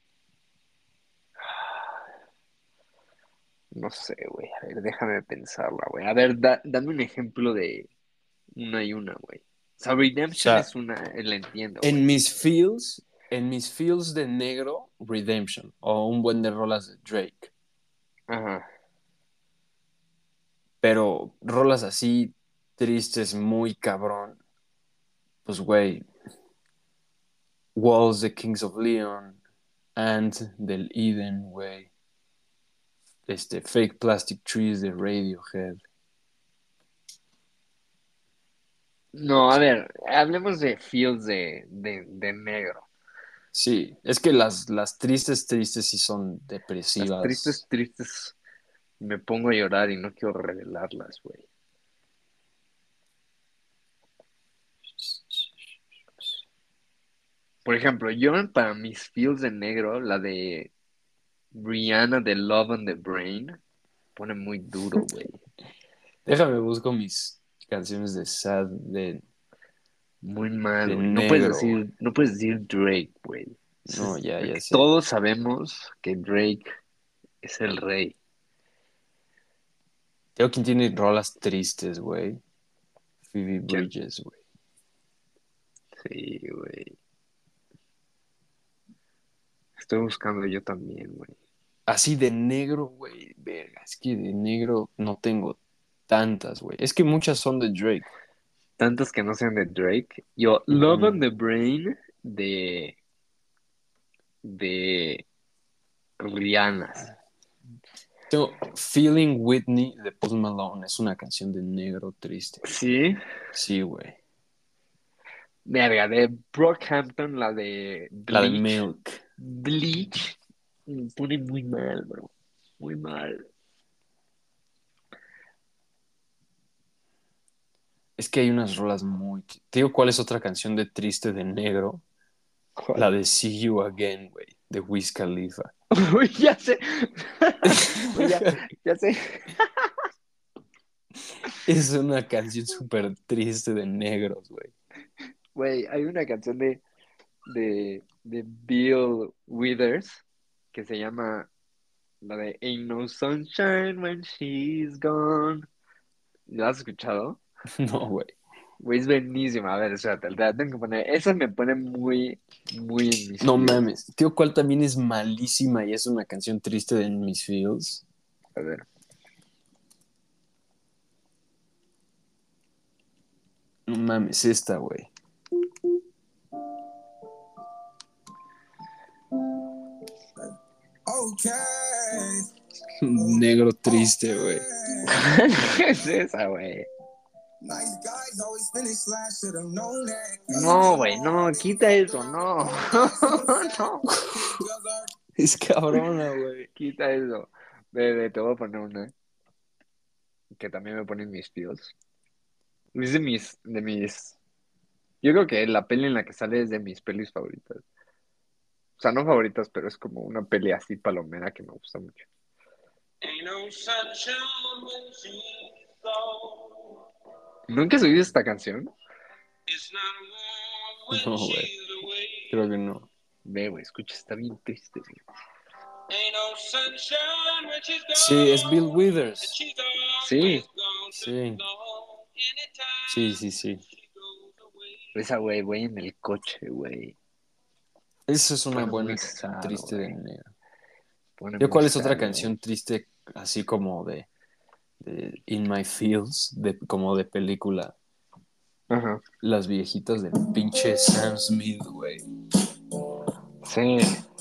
no sé, güey. A ver, déjame pensarla, güey. A ver, da- dame un ejemplo de una y una, güey. O sea, O Redemption sea, es una, eh, la entiendo, en güey. mis feels, en mis feels de negro, Redemption, o un buen de rolas de Drake. Ajá. Pero rolas así tristes, muy cabrón. Pues, güey, Walls de Kings of Leon, Ant del Eden, güey. Este, Fake Plastic Trees de Radiohead. No, a ver, hablemos de feels de, de, de negro. Sí, es que las, las tristes, tristes sí son Las tristes, depresivas. tristes, me pongo a llorar y no quiero revelarlas, güey. Por ejemplo, yo para mis feels de negro, la de Rihanna de Love on the Brain, pone muy duro, güey. Déjame busco mis canciones de sad, de, Muy mal, de güey. No puedes negro, güey. decir, no puedes decir Drake, güey. Ese No, es- ya, ya Porque sé. todos sabemos que Drake es el rey. Tengo quien tiene rolas tristes, güey. Phoebe ¿Quién? Bridges, güey. Sí, güey. Estoy buscando yo también, güey. Así de negro, güey. Verga, es que de negro no tengo tantas, güey. Es que muchas son de Drake. Tantas que no sean de Drake. Yo, Love Ujú. on the Brain de, de Rihanna. Tengo Feeling Whitney de Post Malone. Es una canción de negro triste. Sí. Sí, güey. Verga, de Brockhampton, la de La de Bleach. Milk. Bleach. Me pone muy mal, bro. Muy mal. Es que hay unas rolas muy... Te digo, ¿cuál es otra canción de triste de negro? La ¿Cuál? de See You Again, güey. De Wiz Khalifa. Uy, ya sé. Uy, ya, ya sé. Es una canción súper triste de negros, güey. Güey, hay una canción de, de, de Bill Withers que se llama la de Ain't No Sunshine When She's Gone. ¿La has escuchado? No, güey. Güey, es buenísima. A ver, espérate, te la tengo que poner. Esa me pone muy, muy en mis No feels. mames. Tío, ¿cuál también es malísima y es una canción triste de In Miss Feels? A ver. No mames, esta, güey. Negro triste, güey. ¿Qué es esa, güey? No, güey, no, quita eso, no. No, Es cabrona, güey. quita eso. Bebé, te voy a poner una que también me pone en mis feels. Es de mis, de mis. Yo creo que la peli en la que sale es de mis pelis favoritas. O sea, no favoritas, pero es como una peli así palomera que me gusta mucho. ¿Nunca has oído esta canción? No, güey. Creo que no. Ve, güey, escucha, está bien triste, güey. Sí, es Bill Withers. Sí, Sí. Sí, sí, sí. esa, güey, güey, en el coche, güey. Esa es una Pone buena muy canción sad, triste de güey. negro. Pone ¿Yo muy cuál es sad, otra güey. canción triste así como de, de In My Feels, de, como de película? Ajá. Las viejitas del pinche Sam Smith, güey. Sí.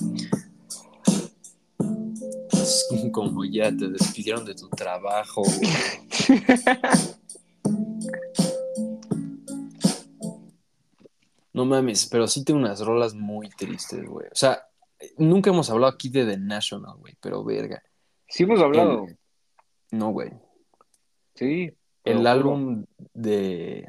Es como ya te despidieron de tu trabajo, güey. No mames, pero sí tengo unas rolas muy tristes, güey. O sea, nunca hemos hablado aquí de The National, güey, pero verga. Sí hemos El, hablado. no, güey. Sí, te lo El juro. álbum de,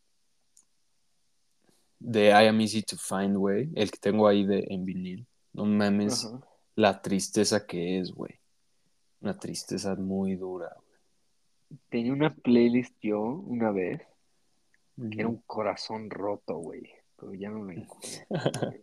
de I Am Easy to Find, güey, el que tengo ahí de, en vinil. No mames Ajá. la tristeza que es, güey. Una tristeza muy dura. Tenía una playlist yo una vez que era Ujú. un corazón roto, güey. Pero ya no lo encuentro, güey.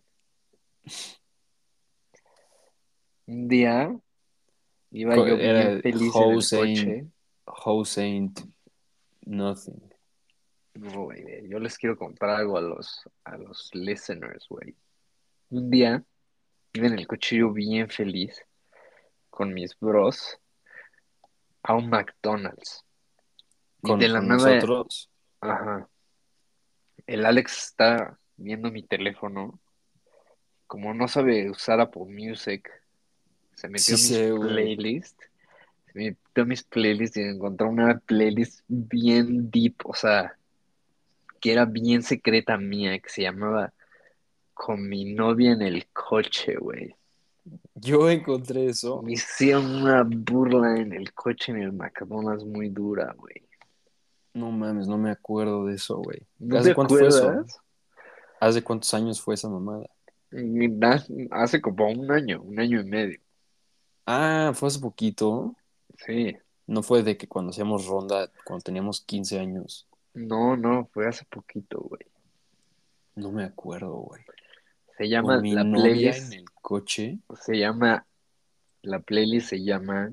Un día iba Co- yo bien Era feliz en el House Ain't, coche. House Ain't Nothing. No, güey, eh, yo les quiero contar algo a los, a los listeners, güey. Un día iba en el coche yo bien feliz con mis bros a un McDonald's. Y de Con, la con nada, nosotros. ajá, el Alex está viendo mi teléfono. Como no sabe usar Apple Music, se metió Sí a mis sé, güey. playlists. Se metió a mis playlists y encontró una playlist bien deep, o sea, que era bien secreta mía, que se llamaba Con mi novia en el coche, güey. Yo encontré eso. Me hicieron una burla en el coche en el McDonald's muy dura, güey. No mames, no me acuerdo de eso, güey. ¿No te ¿Hace cuánto fue eso? acuerdas? ¿Hace cuántos años fue esa mamada? Na- Hace como un año, un año y medio. Ah, fue hace poquito. Sí. No fue de que cuando hacíamos ronda, cuando teníamos quince años. No, no, fue hace poquito, güey. No me acuerdo, güey. Se Con llama, mi la novia en playlist, el coche. se llama, la playlist se llama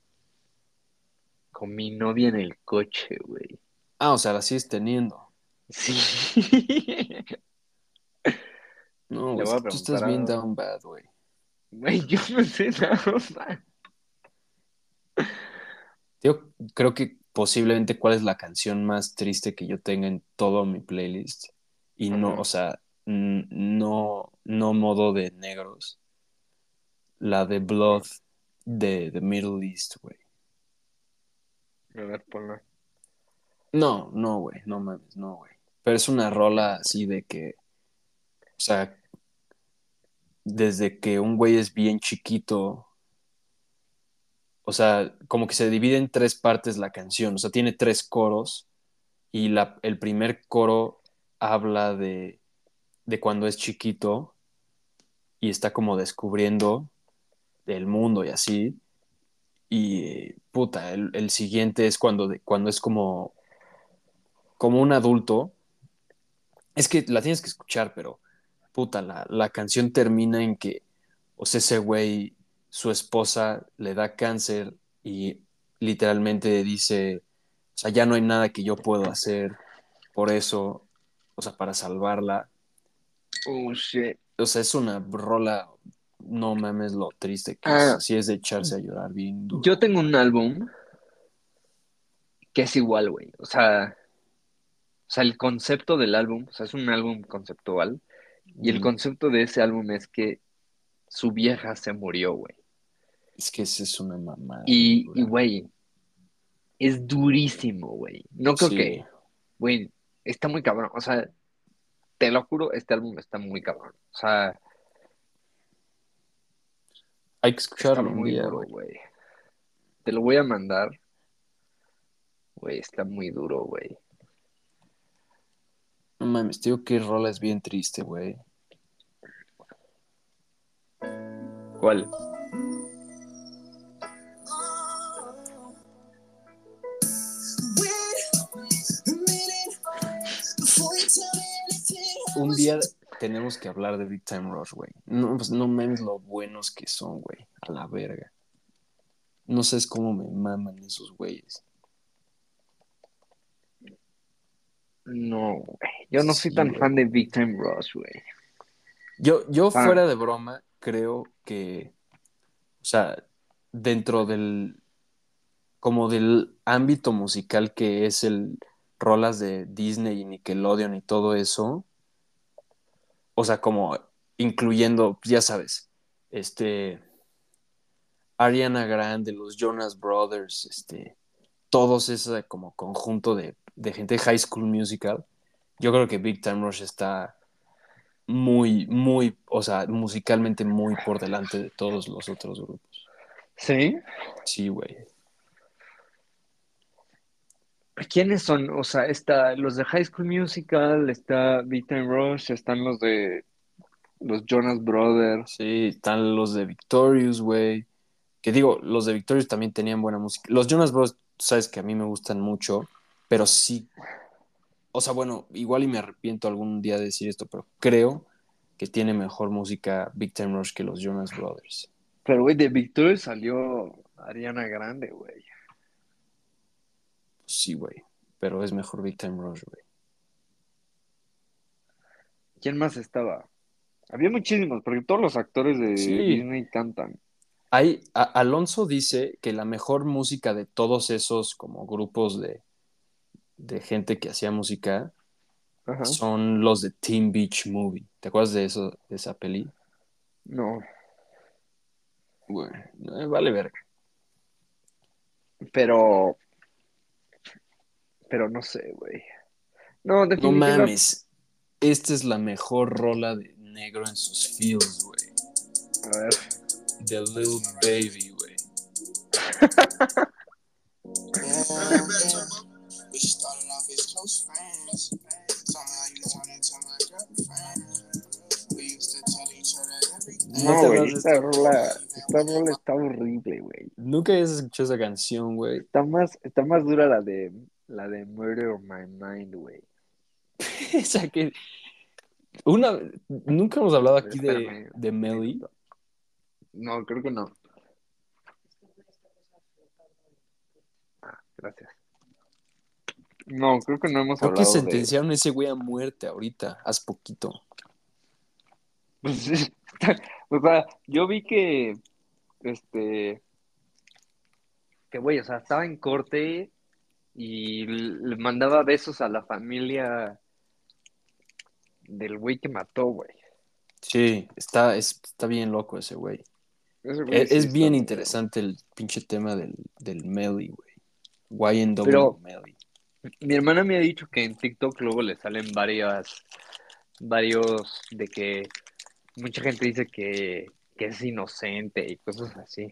Con mi novia en el coche, güey. Ah, o sea, la sigues teniendo. Sí. No, Le güey, es voy a que tú preguntar estás bien a... down bad, güey. Güey, yo no sé nada más. Yo creo que posiblemente cuál es la canción más triste que yo tenga en todo mi playlist. Y no, o Ajá. sea, n- no, no modo de negros. La de Blood de The Middle East, güey. A ver, ponla. No, no, güey, no mames, no, güey. Pero es una rola así de que, o sea, desde que un güey es bien chiquito, o sea, como que se divide en tres partes la canción, o sea, tiene tres coros y la, el primer coro habla de, de cuando es chiquito y está como descubriendo el mundo y así. Y puta, el, el siguiente es cuando, de- cuando es como, como un adulto. Es que la tienes que escuchar, pero puta, la, la canción termina en que, o sea, ese güey, su esposa le da cáncer y literalmente dice, o sea, ya no hay nada que yo puedo hacer por eso, o sea, para salvarla. Oh, shit. O sea, es una rola, no mames lo triste que es. Ah, Así es de echarse a llorar bien duro. yo tengo un álbum que es igual, güey. O sea, o sea, el concepto del álbum, o sea, es un álbum conceptual. Y el Mm, concepto de ese álbum es que su vieja se murió, güey. Es que esa es una mamada bien Y, y, dura. güey, es durísimo, güey. No creo Sí, que, güey, está muy cabrón. O sea, te lo juro, este álbum está muy cabrón. O sea, hay que está escucharlo un muy día, duro, güey. güey. Te lo voy a mandar. Güey, está muy duro, güey. No mames, tío, que rola es bien triste, güey. ¿Cuál? Un día tenemos que hablar de Big Time Rush, güey. No, pues, no mames lo buenos que son, güey. A la verga. No sabes cómo me maman esos güeyes. No, güey. Yo no soy Sí, tan güey. fan de Big Time Rush, güey. Yo, yo Ah, fuera de broma, creo que, o sea, dentro del, como del ámbito musical que es el rolas de Disney y Nickelodeon y todo eso, o sea, como incluyendo, ya sabes, este, Ariana Grande, los Jonas Brothers, este, todos ese como conjunto de, de gente de High School Musical, yo creo que Big Time Rush está muy, muy, o sea, musicalmente muy por delante de todos los otros grupos. ¿sí? Sí, güey. ¿Quiénes son? O sea, está los de High School Musical, está Big Time Rush, están los de los Jonas Brothers. Sí, están los de Victorious, güey. Que digo, los de Victorious también tenían buena música. Los Jonas Bros, sabes que a mí me gustan mucho, pero sí, o sea, bueno, igual y me arrepiento algún día de decir esto, pero creo que tiene mejor música Big Time Rush que los Jonas Brothers. Pero, güey, de Victoria salió Ariana Grande, güey. Sí, güey, pero es mejor Big Time Rush, güey. ¿Quién más estaba? Había muchísimos, porque todos los actores de Sí, Disney cantan. hay, a- Alonso dice que la mejor música de todos esos como grupos de, de gente que hacía música Ajá. son los de Teen Beach Movie. ¿Te acuerdas de eso, de esa peli? No, Güey, eh, vale verga. pero, pero no sé, güey. No, No definitiva. mames, esta es la mejor rola de negro en sus feels, güey. A ver. The Little Baby, güey. We started off as close friends. Somehow you turned into my girlfriend. We used to tell each other everything. ¿No No, te güey, acuerdas de esta esto? rola, esta rola está horrible, güey. Nunca habías escuchado esa canción, güey. Está más, está más dura la de, la de Murder on My Mind, güey. Esa que. Una. Nunca hemos hablado A ver, aquí de, espérame de un Melly. minuto. No, creo que no. Ah, gracias. No, creo que no hemos Creo que hablado de. sentenciaron a ese güey a muerte ahorita, hace poquito. O sea, yo vi que, este, que güey, o sea, estaba en corte y le mandaba besos a la familia del güey que mató, güey. Sí, está, es- está bien loco ese güey. Ese güey E- sí Es, está bien medio. interesante el pinche tema del, del Melly, güey. Y N W Pero Melly. mi hermana me ha dicho que en TikTok luego le salen varias, varios de que mucha gente dice que, que es inocente y cosas así.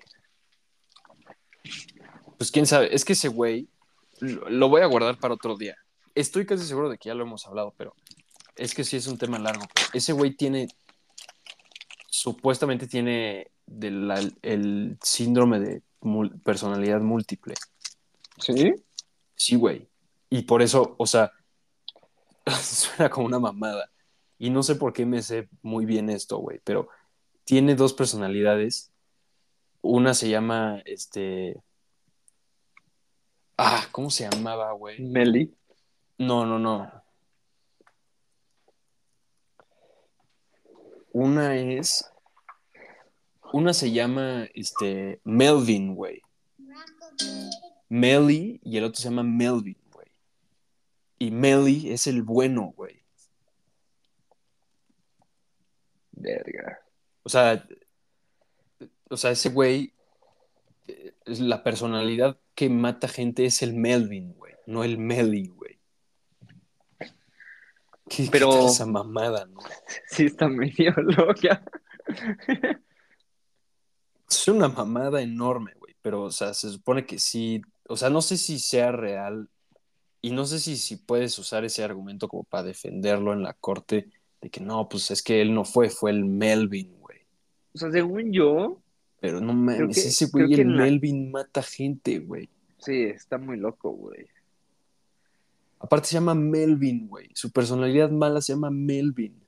Pues quién sabe, es que ese güey lo, lo voy a guardar para otro día. Estoy casi seguro de que ya lo hemos hablado, pero es que sí es un tema largo. Ese güey tiene, supuestamente tiene de la- el síndrome de mul- personalidad múltiple. ¿Sí? Sí, güey. Y por eso, o sea, suena como una mamada. Y no sé por qué me sé muy bien esto, güey, pero tiene dos personalidades. Una se llama, este, ah, ¿cómo se llamaba, güey? Meli. No, no, no. Una es. Una se llama este, Melvin, güey. Melly y el otro se llama Melvin, güey. Y Melly es el bueno, güey. Verga. O sea, o sea, ese güey, eh, la personalidad que mata gente es el Melvin, güey, no el Melly, güey. ¿Qué, qué tal Pero esa mamada, no? sí está medio loca. Es una mamada enorme, güey. Pero, o sea, se supone que sí. O sea, no sé si sea real. Y no sé si, si puedes usar ese argumento como para defenderlo en la corte. De que no, pues es que él no fue, fue el Melvin, güey. O sea, según yo, Pero no creo mames, que, ese creo güey, que el en la... Melvin mata gente, güey. Sí, está muy loco, güey. Aparte se llama Melvin, güey. Su personalidad mala se llama Melvin.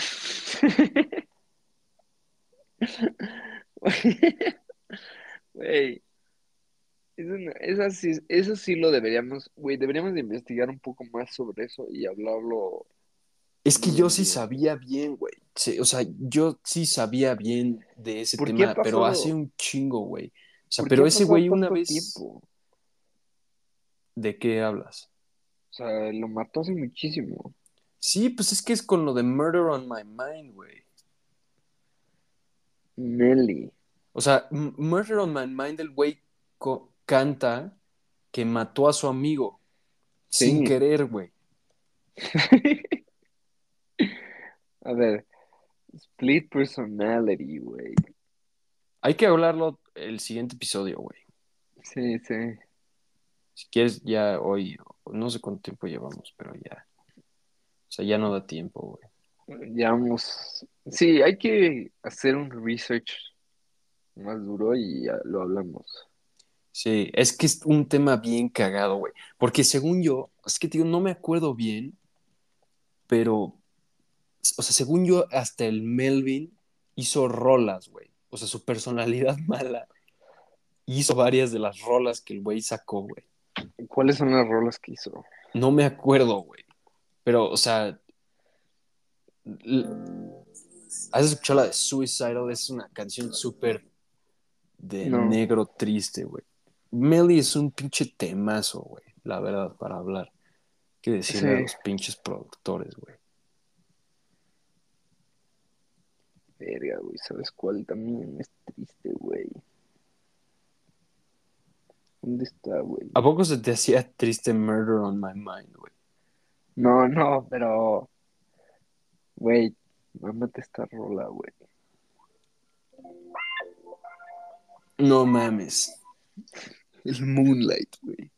Güey, es una- esa sí, eso sí lo deberíamos, güey, deberíamos de investigar un poco más sobre eso y hablarlo Es que yo bien, sí bien. sabía bien, güey. Sí, o sea, yo sí sabía bien de ese ¿Por qué ha tema, pero hace pasado, un chingo, güey. O sea, por qué pero ha ese pasado güey una tanto vez, tiempo? ¿de qué hablas? O sea, lo mató hace muchísimo. Sí, pues es que es con lo de Murder on My Mind, güey. Nelly. O sea, M- Murder on My Mind, el güey co- canta que mató a su amigo sin Sí. querer, güey. A ver, split personality, güey. Hay que hablarlo el siguiente episodio, güey. Sí, sí. Si quieres, ya hoy, no sé cuánto tiempo llevamos, pero ya. O sea, ya no da tiempo, güey. Ya vamos. Sí, hay que hacer un research más duro y ya lo hablamos. Sí, es que es un tema bien cagado, güey. Porque según yo, es que, tío, no me acuerdo bien, pero, o sea, según yo, hasta el Melvin hizo rolas, güey. O sea, su personalidad mala hizo varias de las rolas que el güey sacó, güey. ¿Cuáles son las rolas que hizo? No me acuerdo, güey. Pero, o sea, l- ¿has escuchado la de Suicidal? Es una canción súper de No, negro triste, güey. Melly es un pinche temazo, güey. La verdad, para hablar. Hay que decirle a sí. los pinches productores, güey. Verga, güey, ¿sabes cuál también es triste, güey? ¿Dónde está, güey? ¿A poco se te hacía triste Murder on My Mind, güey? No, no, pero, güey, mámate esta rola, güey. No mames. El Moonlight, güey.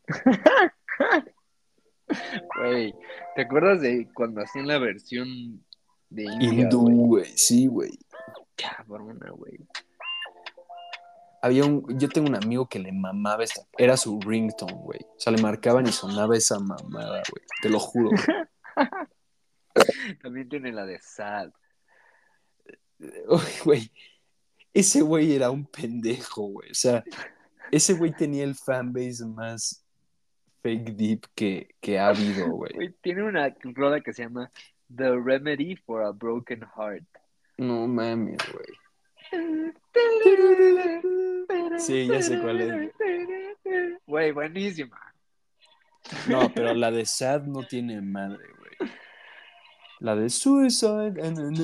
Güey, ¿te acuerdas de cuando hacían la versión de India, Hindú, güey? güey. Sí, güey. Cabrona, güey. Había un, yo tengo un amigo que le mamaba esta. Era su ringtone, güey. O sea, le marcaban y sonaba esa mamada, güey. Te lo juro, güey. También tiene la de Sad. Uy, güey. Ese güey era un pendejo, güey. O sea, ese güey tenía el fanbase más fake deep que, que ha habido, güey. Güey, tiene una rola que se llama The Remedy for a Broken Heart. No mames, güey. Sí, ya sé cuál es, güey. Güey, buenísima. No, pero la de Sad no tiene madre, güey. La de Suicide.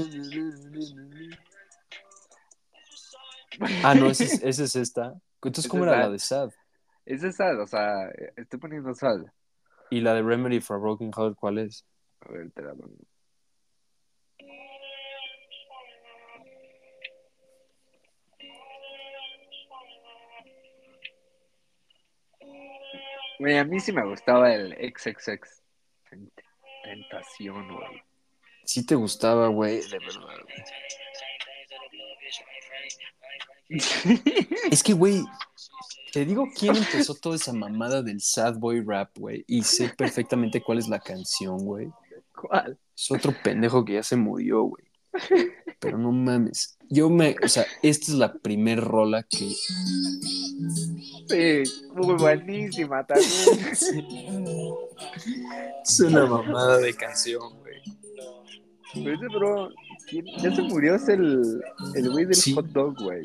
Ah, no, esa es, esa es esta. Entonces, Esa ¿cómo es era la Sad. de Sad? Esa es Sad, o sea, estoy poniendo Sad. ¿Y la de Remedy for a Broken Heart cuál es? A ver, te la mando. Güey, a mí sí me gustaba el equis equis equis. Tentación, güey. Sí te gustaba, güey, de verdad, güey. Es que, güey, te digo quién empezó toda esa mamada del sad boy rap, güey. Y sé perfectamente cuál es la canción, güey. ¿Cuál? Es otro pendejo que ya se murió, güey. Pero no mames. Yo me, o sea, esta es la primer rola que. Sí, muy buenísima también. Sí. Es una mamada de canción, güey. Pero ese bro ¿Quién? Ya se murió, es el, el güey del Sí. hot dog, güey.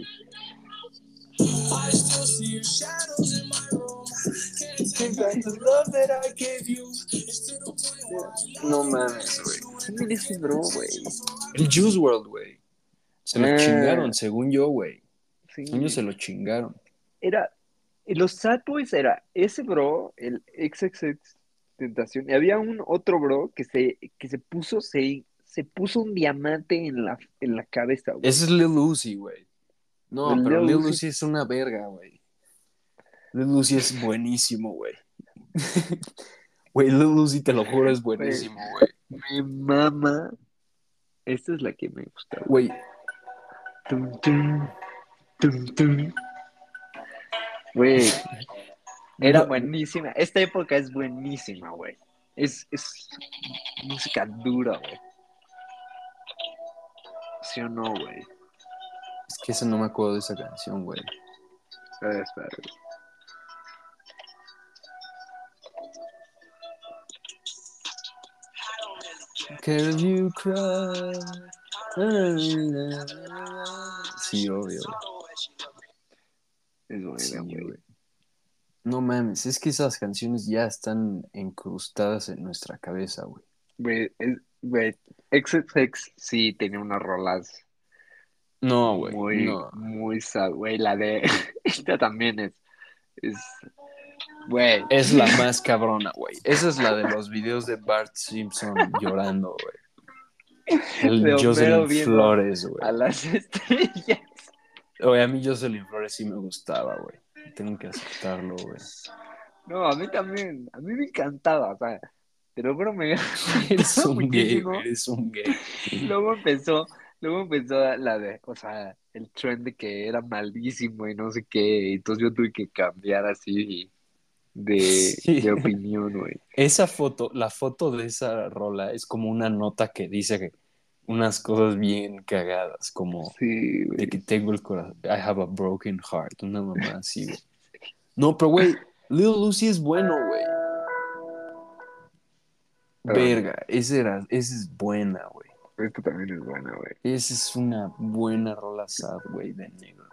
I still see your shadows in my room. Can't take back the love that I gave you. It's to the point where I No mames, güey. ¿Quién era ese bro, güey? El Juice world, güey. Se lo Ah, chingaron, según yo, güey. Según yo sí. se lo chingaron. Era, los Sad Boys era ese bro, el ex ex ex Tentación, y había un otro bro que se, que se puso, se, se puso un diamante en la, en la cabeza, güey. Ese es Lil Uzi, güey. No, El pero Lil Lil Uzi. Uzi es una verga, güey. Lil Uzi es buenísimo, güey. Güey, Lil Uzi, te lo juro, es buenísimo, güey. Me mama. Esta es la que me gusta, Güey, Tum, tum, tum, tum. Güey, era no, buenísima. Esta época es buenísima, güey. Es, es música dura, güey. ¿Sí o no, güey? es que ese no me acuerdo de esa canción, güey. Espera, espera, güey. Can you cry? Sí, obvio. Es buena, Sí, güey. güey. No mames, es que esas canciones ya están incrustadas en nuestra cabeza, güey. Güey, es- güey, X X X sí tenía unas rolas No, güey, muy, no. muy sad, güey. La de esta también es, es, güey. Es la más cabrona, güey. Esa es la de los videos de Bart Simpson llorando, güey. El De Homero Jocelyn viendo Flores, a güey. las estrellas. Oye, a mí Jocelyn Flores sí me gustaba, güey. Tengo que aceptarlo, güey. No, a mí también, a mí me encantaba, o sea, te lo juro, me, me Eres gustaba un gay, muchísimo. güey. Eres un gay. Luego empezó, luego empezó la de, o sea, el trend de que era malísimo y no sé qué, y entonces yo tuve que cambiar así de, Sí. de opinión, güey. Esa foto, la foto de esa rola es como una nota que dice que unas cosas bien cagadas, como Sí, de güey. que tengo el corazón, I have a broken heart, una mamá así, güey. No, pero güey, Lil Uzi es bueno, güey. Espérame, Verga, esa era, esa es buena, güey. esta también es buena, güey. Esa es una buena rola sad, güey, de negro.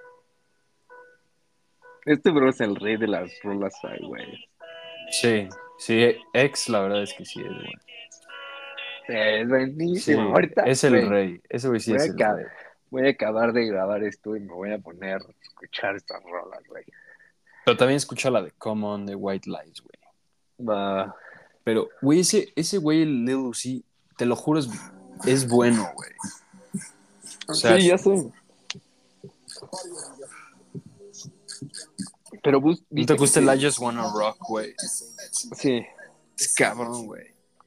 Este bro es el rey de las rolas, ay, güey. Sí, sí, ex, la verdad es que sí es, güey. Es Sí, buenísimo. Ahorita, es el güey, rey, ese güey sí voy a, es el aca- rey. voy a acabar de grabar esto y me voy a poner a escuchar estas rolas, güey. Pero también escucha la de Come On, de White Lies, güey. Va. Pero, güey, ese, ese güey, el Lil Uzi, te lo juro, es, es bueno, güey. O sea, Sí, ya sé. Pero bus- ¿no te viste que gusta el se- I Just Wanna Rock, güey? Sí. Es cabrón, güey.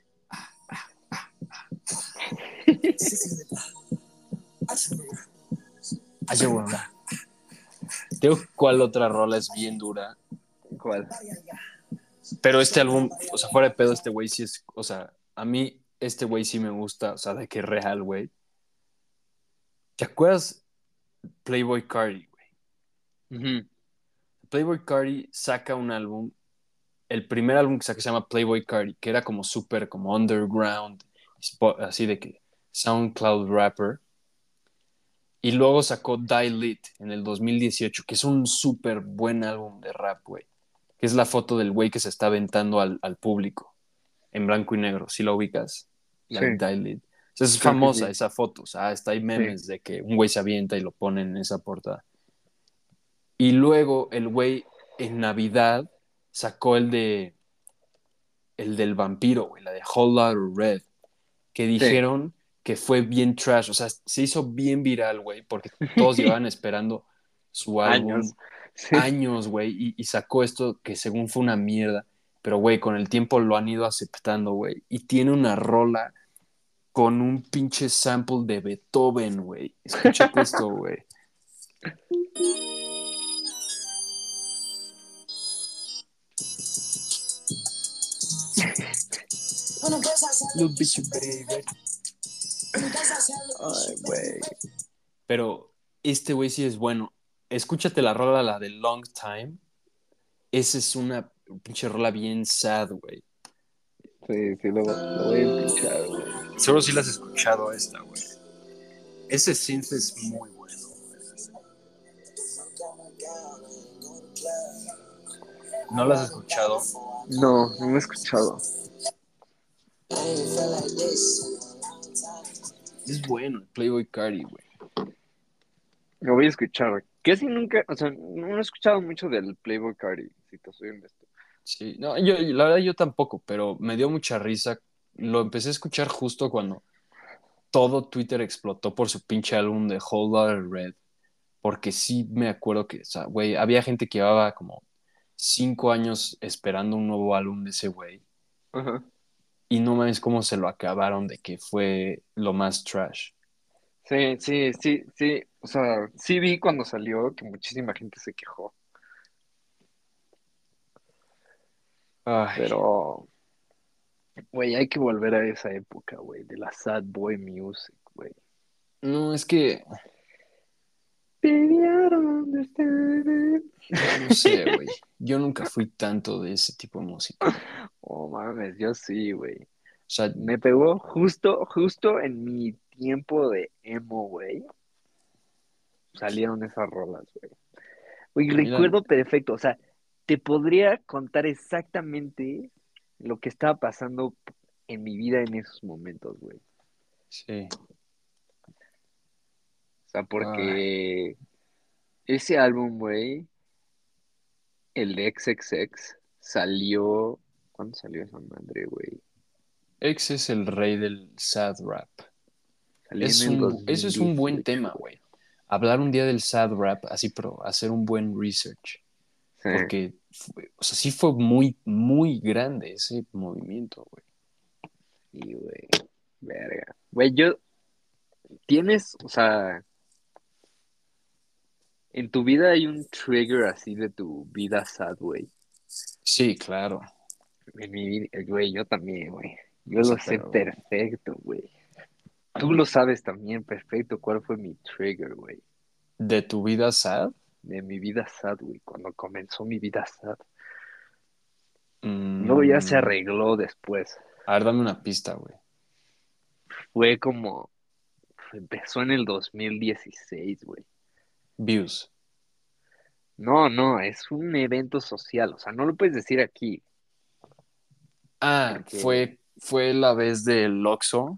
I Just Wanna. Tengo cuál otra rola es bien dura. ¿Cuál? Pero este álbum, o sea, fuera de pedo, este güey sí es, o sea, a mí este güey sí me gusta, o sea, de que es real, güey. ¿Te acuerdas Playboy Cardi, güey? Ujú. Playboy Cardi saca un álbum, el primer álbum que saca se llama Playboy Cardi, que era como súper, como underground, spo- así de que SoundCloud rapper. Y luego sacó Die Lit en el dos mil dieciocho, que es un súper buen álbum de rap, güey. Que es la foto del güey que se está aventando al, al público, en blanco y negro, si lo ubicas, la Sí, de Die Lit. O sea, es creo que famosa sí. esa foto, o sea, hasta hay memes Sí. de que un güey se avienta y lo ponen en esa portada. Y luego el güey en Navidad sacó el de el del vampiro, güey, la de Whole Lotta Red, que Sí. dijeron que fue bien trash, o sea, se hizo bien viral, güey, porque todos llevaban esperando su álbum Años. Sí. años, güey, y, y sacó esto que según fue una mierda, pero, güey, con el tiempo lo han ido aceptando, güey, y tiene una rola con un pinche sample de Beethoven, güey. Escúchate esto, güey. Little bitch, baby. Ay, güey. Pero este güey sí es bueno. Escúchate la rola, la de Long Time. Esa es una pinche rola bien sad, güey. Sí, sí, lo, lo voy a escuchar, güey. Seguro sí la has escuchado esta, güey. Ese synth es muy bueno. ¿No lo has escuchado? No, no lo he escuchado. Es bueno, el Playboy Cardi, güey. Lo voy a escuchar. Casi nunca, o sea, no he escuchado mucho del Playboy Cardi, si te soy honesto. Sí, no, yo, la verdad yo tampoco, pero me dio mucha risa. Lo empecé a escuchar justo cuando todo Twitter explotó por su pinche álbum de Whole Lotta Red. Porque sí me acuerdo que, o sea, güey, había gente que llevaba como cinco años esperando un nuevo álbum de ese güey. Ajá. Y no mames cómo se lo acabaron de que fue lo más trash. Sí, sí, sí, sí. O sea, sí vi cuando salió que muchísima gente se quejó. Ay, Pero, güey, hay que volver a esa época, güey, de la sad boy music, güey. no, es que, Baby, I don't understand no it. sé, güey. Yo nunca fui tanto de ese tipo de música. Oh, mames, yo sí, güey. O sea, Me pegó justo, justo en mi tiempo de emo, güey. Salieron esas rolas, güey. Güey, a mí la- recuerdo perfecto. O sea, te podría contar exactamente lo que estaba pasando en mi vida en esos momentos, güey. sí. O sea, Ay, porque ese álbum, güey, el de X X X, salió. ¿Cuándo salió esa madre, güey? X es el rey del sad rap. Salió en Es el un, bu- eso es un buen dos mil dieciocho, tema, güey. güey. Hablar un día del sad rap, así, pero hacer un buen research. Sí, Porque, fue- o sea, sí fue muy, muy grande ese movimiento, güey. y, güey, verga. Güey, yo, tienes, o sea, en tu vida hay un trigger así de tu vida sad, güey. Sí, claro. En mi vida, güey, yo también, güey. Yo O lo sea, sé pero perfecto, güey. Tú lo sabes también perfecto cuál fue mi trigger, güey. de tu vida sad, De mi vida sad, güey. Cuando comenzó mi vida sad. Luego ya se mm, arregló después. a ver, dame una pista, güey. Fue como, empezó en el dos mil dieciséis, güey. Views. No, no, es un evento social. O sea, no lo puedes decir aquí. Ah, Porque, fue, fue la vez del Oxxo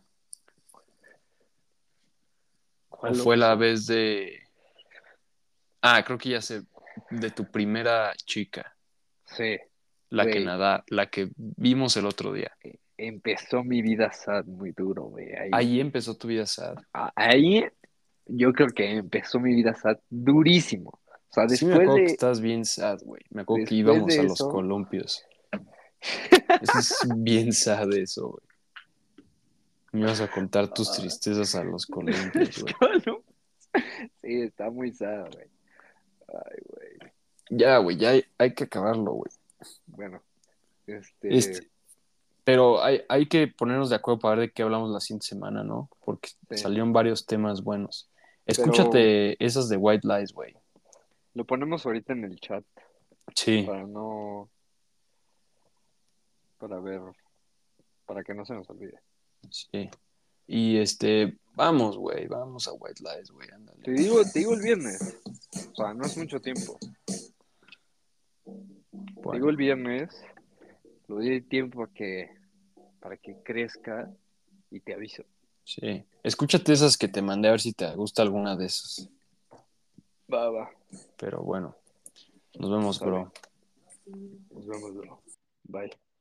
o ¿cuál fue la Oxxo? vez de... Ah, creo que ya sé, de tu primera chica, Sí, la que güey. nada, la que vimos el otro día. eh, Empezó mi vida sad muy duro, güey. Ahí, Ahí empezó tu vida sad. a- ahí yo creo que empezó mi vida sad durísimo. O sea, Sí me después acuerdo que de, estás bien sad, güey. Me acuerdo que después íbamos a de los eso, columpios. Eso es bien sad eso, güey. Me ibas a contar tus ah, tristezas a los columpios, güey. no, sí, está muy sad, güey. Ay, güey. Ya, güey, ya hay, hay que acabarlo, güey. Bueno, este, Este, pero hay, hay que ponernos de acuerdo para ver de qué hablamos la siguiente semana, ¿no? Porque sí, salieron varios temas buenos. pero Escúchate esas de White Lies, güey. lo ponemos ahorita en el chat Sí, para no, para ver, para que no se nos olvide. sí. Y este, vamos, güey, vamos a White Lies, güey, ándale. Te digo, te digo el viernes, o sea, no es mucho tiempo. Te digo Bueno, el viernes, lo doy tiempo para que, para que crezca y te aviso. sí. Escúchate esas que te mandé a ver si te gusta alguna de esas. Va, va, Pero bueno, nos vemos, sale. bro. Nos vemos, bro. Bye.